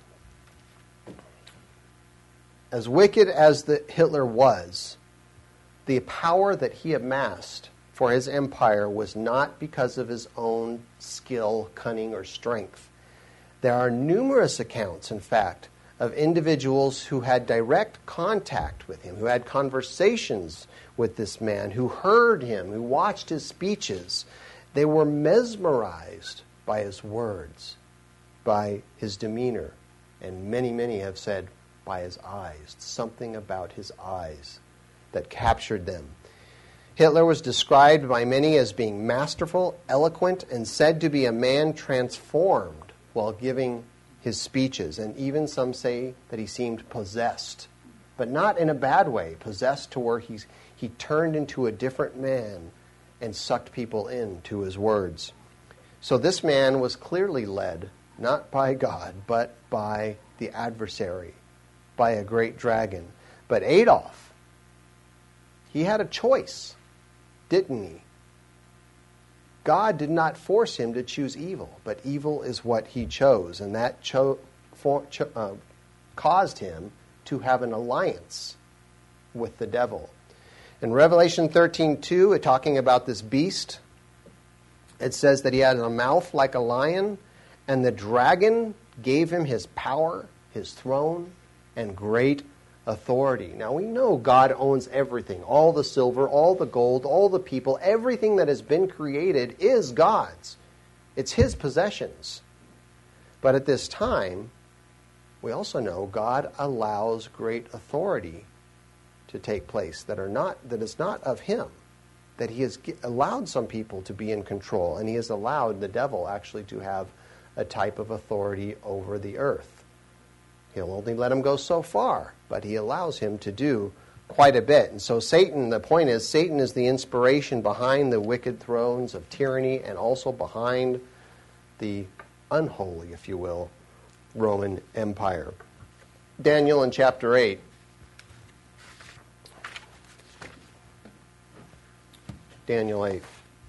as wicked as the Hitler was, the power that he amassed for his empire was not because of his own skill, cunning, or strength. There are numerous accounts, in fact, of individuals who had direct contact with him, who had conversations with this man, who heard him, who watched his speeches. They were mesmerized by his words, by his demeanor, and many, many have said by his eyes. Something about his eyes that captured them. Hitler was described by many as being masterful, eloquent, and said to be a man transformed while giving his speeches. And even some say that he seemed possessed, but not in a bad way, possessed to where he's, he turned into a different man and sucked people into his words. So this man was clearly led, not by God, but by the adversary, by a great dragon. But Adolf, he had a choice, didn't he? God did not force him to choose evil, but evil is what he chose, and that cho- for, cho- uh, caused him to have an alliance with the devil. In Revelation thirteen two, talking about this beast, it says that he had a mouth like a lion, and the dragon gave him his power, his throne, and great authority. Now we know God owns everything. All the silver, all the gold, all the people, everything that has been created is God's. It's his possessions. But at this time, we also know God allows great authority to take place that are not that is not of him. That he has allowed some people to be in control, and he has allowed the devil actually to have a type of authority over the earth. He'll only let him go so far, but he allows him to do quite a bit. And so Satan, the point is, Satan is the inspiration behind the wicked thrones of tyranny and also behind the unholy, if you will, Roman Empire. Daniel in chapter eight. Daniel eight.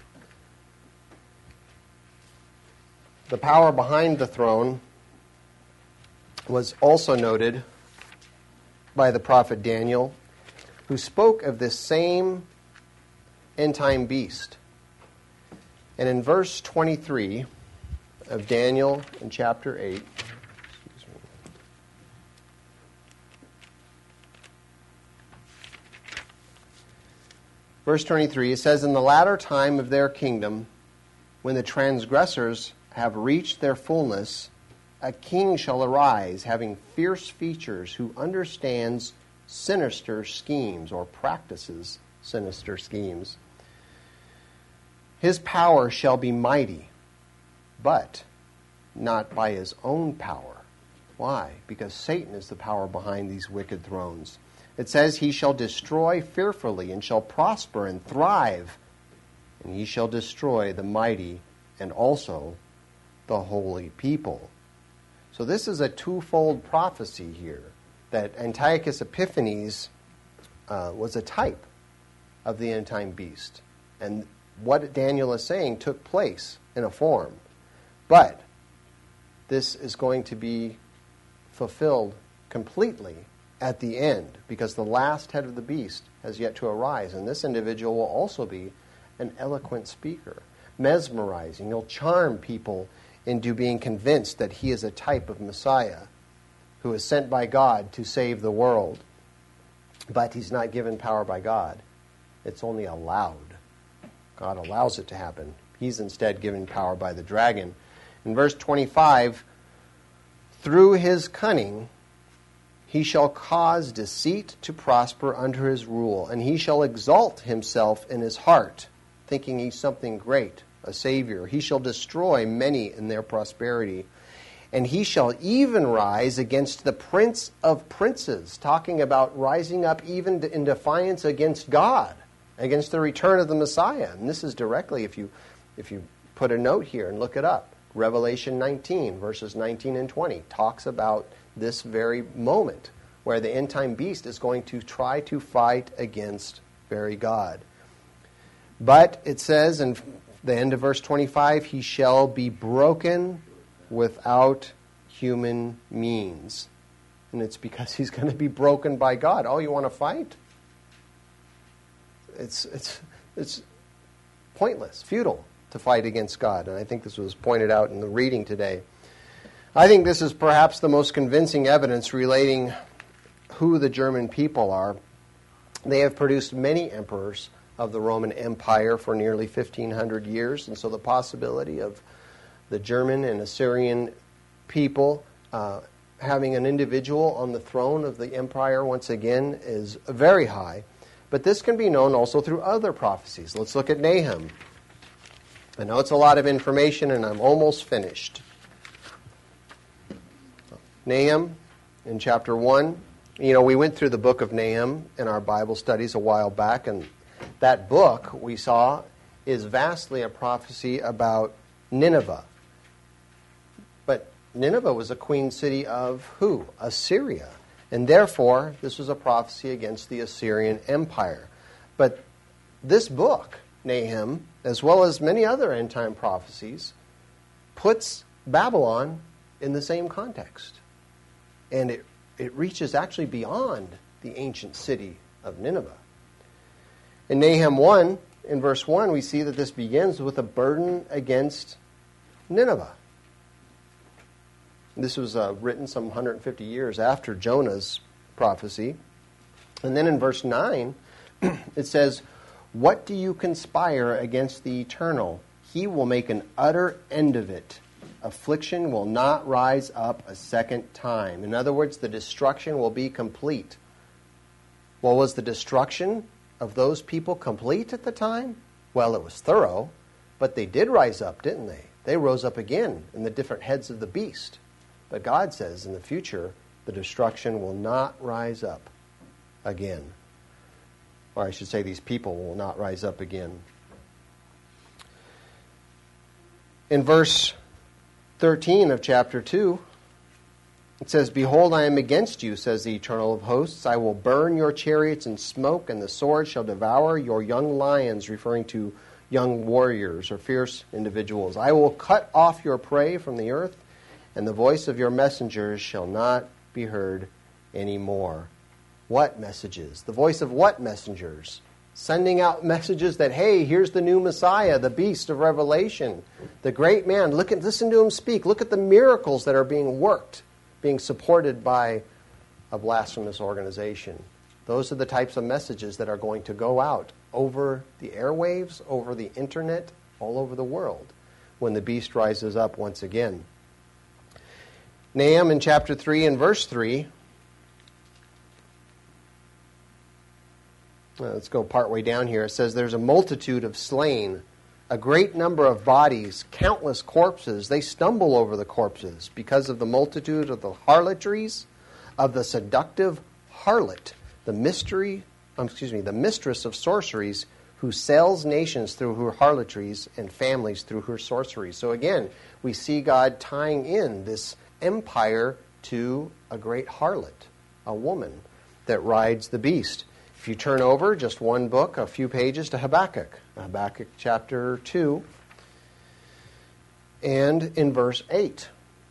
The power behind the throne was also noted by the prophet Daniel, who spoke of this same end-time beast. And in verse twenty-three of Daniel in chapter eight, excuse me, verse twenty-three, it says, "In the latter time of their kingdom, when the transgressors have reached their fullness, a king shall arise, having fierce features, who understands sinister schemes," or practices sinister schemes. "His power shall be mighty, but not by his own power." Why? Because Satan is the power behind these wicked thrones. It says, "He shall destroy fearfully, and shall prosper and thrive, and he shall destroy the mighty and also the holy people." So this is a twofold prophecy here, that Antiochus Epiphanes uh, was a type of the end-time beast. And what Daniel is saying took place in a form. But this is going to be fulfilled completely at the end, because the last head of the beast has yet to arise. And this individual will also be an eloquent speaker, mesmerizing. He'll charm people into being convinced that he is a type of Messiah who is sent by God to save the world. But he's not given power by God. It's only allowed. God allows it to happen. He's instead given power by the dragon. In verse twenty-five, "Through his cunning he shall cause deceit to prosper under his rule, and he shall exalt himself in his heart, thinking he's something great, a savior. He shall destroy many in their prosperity, and he shall even rise against the prince of princes," talking about rising up even in defiance against God, against the return of the Messiah. And this is directly, if you if you put a note here and look it up, Revelation nineteen, verses nineteen and twenty, talks about this very moment where the end-time beast is going to try to fight against very God. But it says in the end of verse twenty-five, "He shall be broken without human means." And it's because he's going to be broken by God. Oh, you want to fight? It's it's it's pointless, futile to fight against God. And I think this was pointed out in the reading today. I think this is perhaps the most convincing evidence relating who the German people are. They have produced many emperors of the Roman Empire for nearly fifteen hundred years, and so the possibility of the German and Assyrian people uh, having an individual on the throne of the empire once again is very high. But this can be known also through other prophecies. Let's look at Nahum. I know it's a lot of information, and I'm almost finished. Nahum in chapter one. You know, we went through the book of Nahum in our Bible studies a while back, and that book, we saw, is vastly a prophecy about Nineveh. But Nineveh was a queen city of who? Assyria. And therefore, this was a prophecy against the Assyrian Empire. But this book, Nahum, as well as many other end-time prophecies, puts Babylon in the same context. And it, it reaches actually beyond the ancient city of Nineveh. In Nahum one, in verse one, we see that this begins with a burden against Nineveh. This was uh, written some one hundred fifty years after Jonah's prophecy. And then in verse nine, it says, "What do you conspire against the Eternal? He will make an utter end of it. Affliction will not rise up a second time." In other words, the destruction will be complete. Well, was the destruction of those people complete at the time? Well, it was thorough, but they did rise up, didn't they? They rose up again in the different heads of the beast. But God says in the future, the destruction will not rise up again. Or I should say, these people will not rise up again. In verse thirteen of chapter two, It says, "Behold, I am against you, says the Eternal of hosts. I will burn your chariots in smoke, and the sword shall devour your young lions," referring to young warriors or fierce individuals. "I will cut off your prey from the earth, and the voice of your messengers shall not be heard anymore." What messages? The voice of what messengers? Sending out messages that, hey, here's the new Messiah, the beast of Revelation, the great man. Look at, listen to him speak. Look at the miracles that are being worked, being supported by a blasphemous organization. Those are the types of messages that are going to go out over the airwaves, over the internet, all over the world when the beast rises up once again. Nahum in chapter three and verse three. Let's go partway down here. It says, "There's a multitude of slain, a great number of bodies, countless corpses. They stumble over the corpses because of the multitude of the harlotries of the seductive harlot, the mystery, um, excuse me, the mistress of sorceries, who sells nations through her harlotries and families through her sorceries." So again, we see God tying in this empire to a great harlot, a woman that rides the beast. If you turn over just one book, a few pages, to Habakkuk, Habakkuk chapter two, and in verse eight.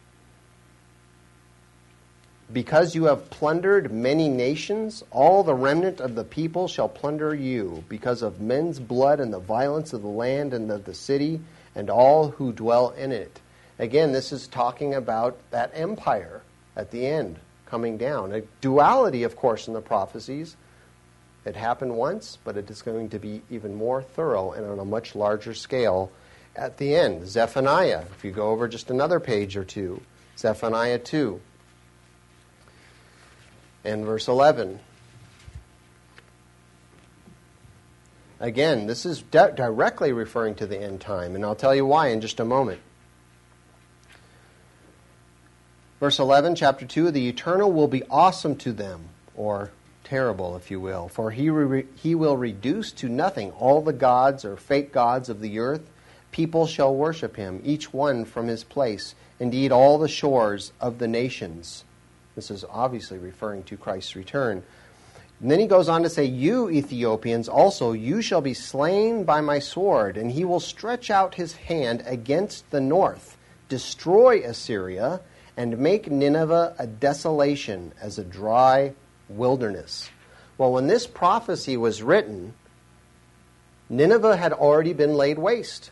"Because you have plundered many nations, all the remnant of the people shall plunder you, because of men's blood and the violence of the land and of the city, and all who dwell in it." Again, this is talking about that empire at the end coming down. A duality, of course, in the prophecies. It happened once, but it is going to be even more thorough and on a much larger scale at the end. Zephaniah, if you go over just another page or two, Zephaniah two and verse eleven. Again, this is di- directly referring to the end time, and I'll tell you why in just a moment. Verse eleven, chapter two, "The Eternal will be awesome to them," or terrible, if you will, "for he re- he will reduce to nothing all the gods or fake gods of the earth. People shall worship him, each one from his place. Indeed, all the shores of the nations." This is obviously referring to Christ's return. And then he goes on to say, "You Ethiopians also, you shall be slain by my sword, and he will stretch out his hand against the north, destroy Assyria, and make Nineveh a desolation as a dry wilderness." Well, when this prophecy was written, Nineveh had already been laid waste.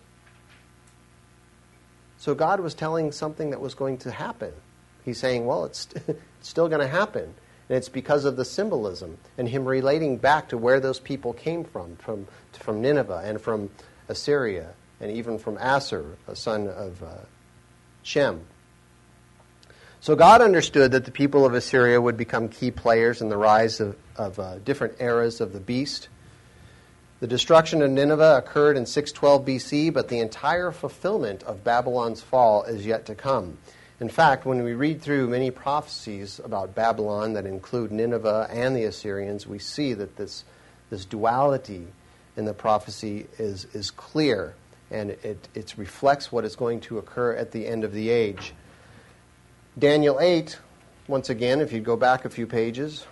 So God was telling something that was going to happen. He's saying, well, it's, it's still going to happen. And it's because of the symbolism and him relating back to where those people came from, from, from Nineveh and from Assyria and even from Assur, a son of uh, Shem. So God understood that the people of Assyria would become key players in the rise of, of uh, different eras of the beast. The destruction of Nineveh occurred in six twelve B C, but the entire fulfillment of Babylon's fall is yet to come. In fact, when we read through many prophecies about Babylon that include Nineveh and the Assyrians, we see that this, this duality in the prophecy is, is clear, and it, it reflects what is going to occur at the end of the age. Daniel eight, once again, if you go back a few pages.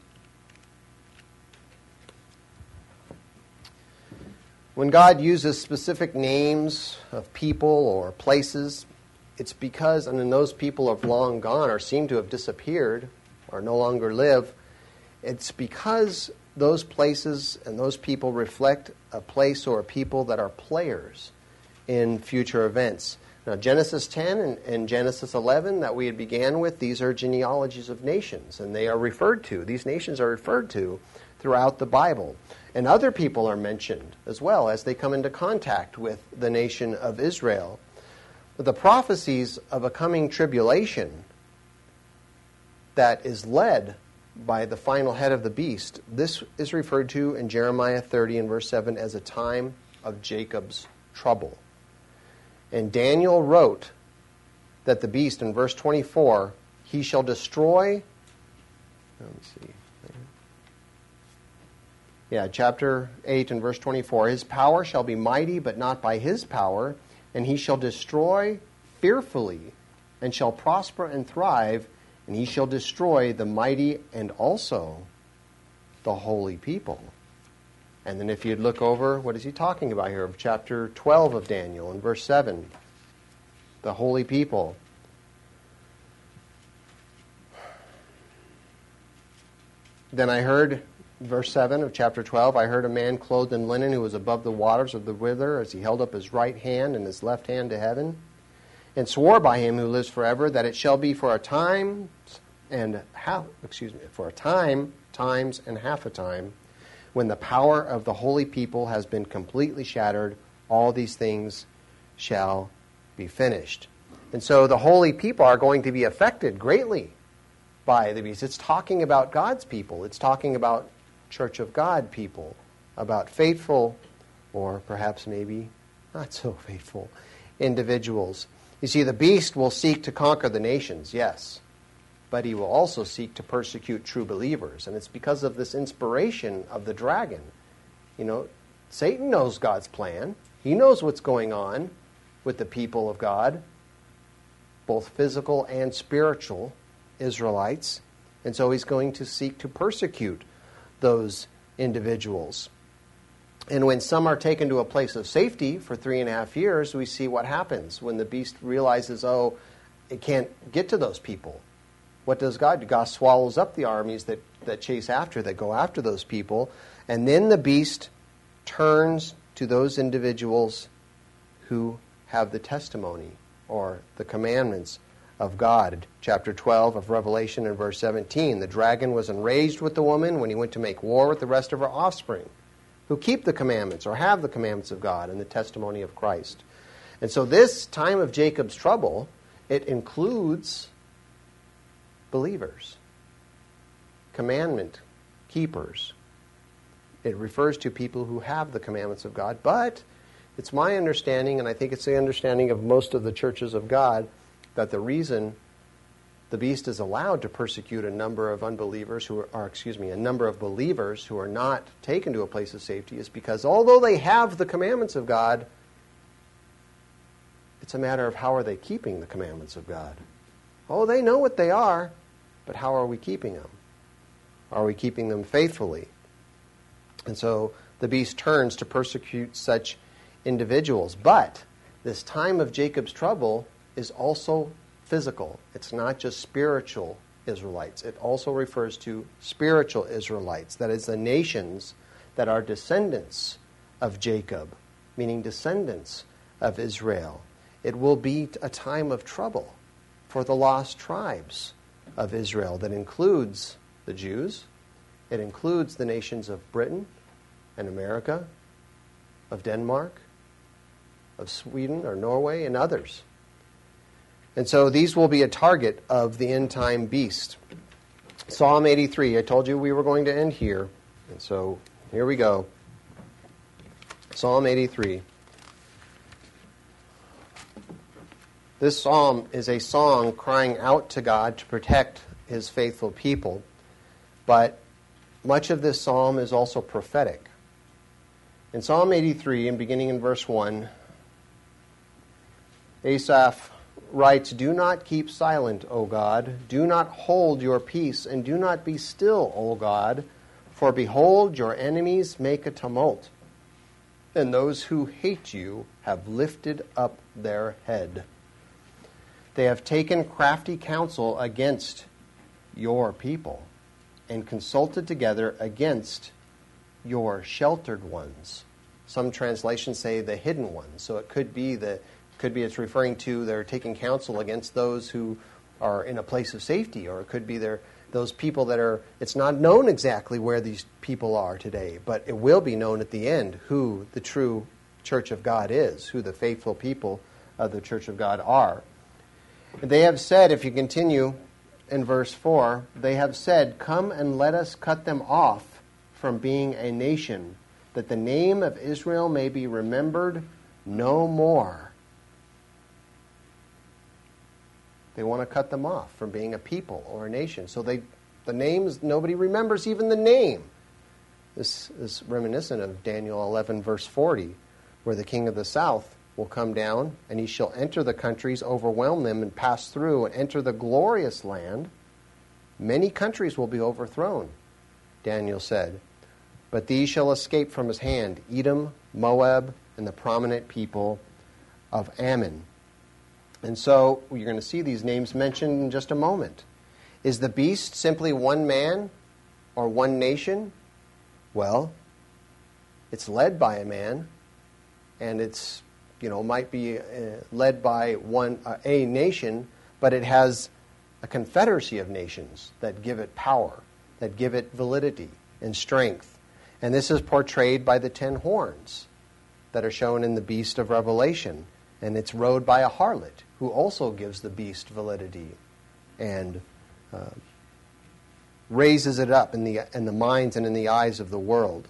When God uses specific names of people or places, it's because, and then those people have long gone or seem to have disappeared or no longer live, it's because those places and those people reflect a place or a people that are players in future events. Now, Genesis ten and, and Genesis eleven that we had began with, these are genealogies of nations, and they are referred to. These nations are referred to throughout the Bible. And other people are mentioned as well as they come into contact with the nation of Israel. But the prophecies of a coming tribulation that is led by the final head of the beast, this is referred to in Jeremiah thirty and verse seven as a time of Jacob's trouble. And Daniel wrote that the beast, in verse twenty-four, he shall destroy, let me see, yeah, chapter eight and verse twenty-four, his power shall be mighty, but not by his power, and he shall destroy fearfully, and shall prosper and thrive and he shall destroy the mighty and also the holy people. And then if you'd look over, what is he talking about here? Of chapter twelve of Daniel in verse seven. The holy people. Then I heard, verse seven of chapter twelve, I heard a man clothed in linen who was above the waters of the river as he held up his right hand and his left hand to heaven, and swore by him who lives forever that it shall be for a time and half, excuse me, for a time, times and half a time, when the power of the holy people has been completely shattered, all these things shall be finished. And so the holy people are going to be affected greatly by the beast. It's talking about God's people. It's talking about Church of God people, about faithful, or perhaps maybe not so faithful, individuals. You see, the beast will seek to conquer the nations, yes, but he will also seek to persecute true believers. And it's because of this inspiration of the dragon. You know, Satan knows God's plan. He knows what's going on with the people of God, both physical and spiritual Israelites. And so he's going to seek to persecute those individuals. And when some are taken to a place of safety for three and a half years, we see what happens when the beast realizes, oh, it can't get to those people. What does God do? God swallows up the armies that, that chase after, that go after those people. And then the beast turns to those individuals who have the testimony or the commandments of God. Chapter twelve of Revelation and verse seventeen, the dragon was enraged with the woman when he went to make war with the rest of her offspring, who keep the commandments or have the commandments of God and the testimony of Christ. And so this time of Jacob's trouble, it includes believers, commandment keepers. It refers to people who have the commandments of God, but it's my understanding, and I think it's the understanding of most of the churches of God, that the reason the beast is allowed to persecute a number of unbelievers who are, or excuse me, a number of believers who are not taken to a place of safety is because although they have the commandments of God, it's a matter of how are they keeping the commandments of God. Oh, they know what they are, but how are we keeping them? Are we keeping them faithfully? And so the beast turns to persecute such individuals. But this time of Jacob's trouble is also physical. It's not just spiritual Israelites. It also refers to spiritual Israelites. That is, the nations that are descendants of Jacob, meaning descendants of Israel. It will be a time of trouble for the lost tribes of Israel that includes the Jews. It includes the nations of Britain and America, of Denmark, of Sweden or Norway, and others. And so these will be a target of the end-time beast. Psalm eighty-three, I told you we were going to end here. And so here we go. Psalm eighty-three. This psalm is a song crying out to God to protect his faithful people. But much of this psalm is also prophetic. In Psalm eighty-three, and beginning in verse one, Asaph writes, "Do not keep silent, O God. Do not hold your peace, and do not be still, O God. For behold, your enemies make a tumult, and those who hate you have lifted up their head. They have taken crafty counsel against your people, and consulted together against your sheltered ones." Some translations say the hidden ones. So it could be the could be it's referring to they're taking counsel against those who are in a place of safety, or it could be they're those people that are, it's not known exactly where these people are today, but it will be known at the end who the true church of God is, who the faithful people of the church of God are. They have said, if you continue in verse four, they have said, "Come and let us cut them off from being a nation, that the name of Israel may be remembered no more." They want to cut them off from being a people or a nation. So they, the names, nobody remembers even the name. This is reminiscent of Daniel eleven, verse forty, where the king of the south will come down, and he shall enter the countries, overwhelm them, and pass through, and enter the glorious land. Many countries will be overthrown, Daniel said, but these shall escape from his hand, Edom, Moab, and the prominent people of Ammon. And so you're going to see these names mentioned in just a moment. Is the beast simply one man or one nation? Well, it's led by a man, and it's, you know, might be uh, led by one uh, a nation, but it has a confederacy of nations that give it power, that give it validity and strength. And this is portrayed by the ten horns that are shown in the beast of Revelation. And it's rode by a harlot who also gives the beast validity and uh, raises it up in the, in the minds and in the eyes of the world.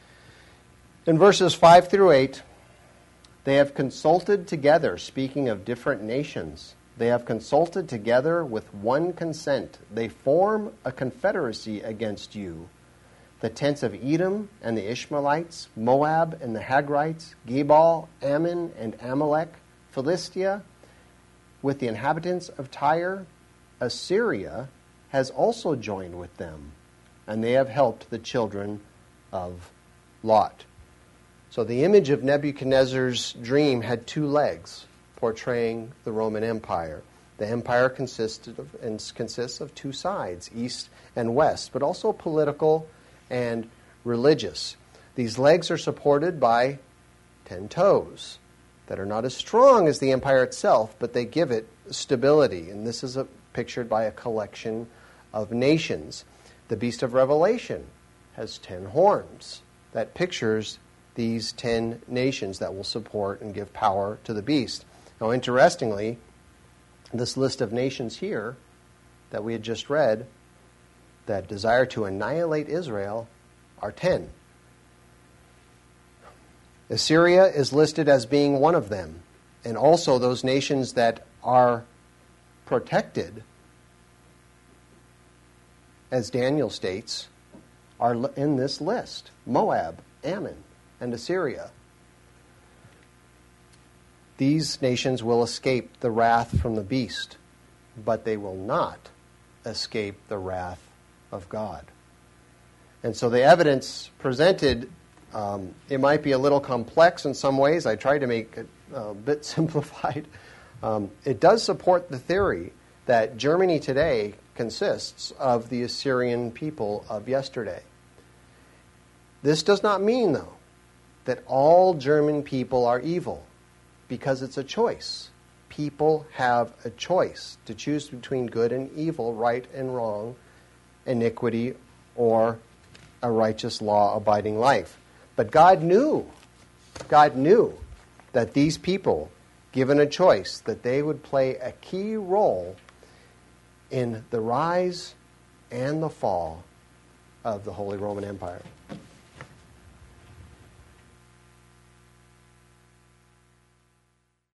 In verses five through eight, they have consulted together, speaking of different nations. They have consulted together with one consent. They form a confederacy against you. The tents of Edom and the Ishmaelites, Moab and the Hagrites, Gebal, Ammon and Amalek, Philistia, with the inhabitants of Tyre. Assyria has also joined with them, and they have helped the children of Lot. So the image of Nebuchadnezzar's dream had two legs, portraying the Roman Empire. The empire consisted of, and consists of two sides, east and west, but also political and religious. These legs are supported by ten toes that are not as strong as the empire itself, but they give it stability. And this is a, pictured by a collection of nations. The beast of Revelation has ten horns. That pictures these ten nations that will support and give power to the beast. Now, interestingly, this list of nations here that we had just read that desire to annihilate Israel are ten. Assyria is listed as being one of them, and also those nations that are protected, as Daniel states, are in this list: Moab, Ammon, and Assyria. These nations will escape the wrath from the beast, but they will not escape the wrath of God. And so the evidence presented, um, it might be a little complex in some ways. I tried to make it a bit simplified. Um, it does support the theory that Germany today consists of the Assyrian people of yesterday. This does not mean, though, that all German people are evil, because it's a choice. People have a choice to choose between good and evil, right and wrong, iniquity, or a righteous law-abiding life. But God knew, God knew that these people, given a choice, that they would play a key role in the rise and the fall of the Holy Roman Empire.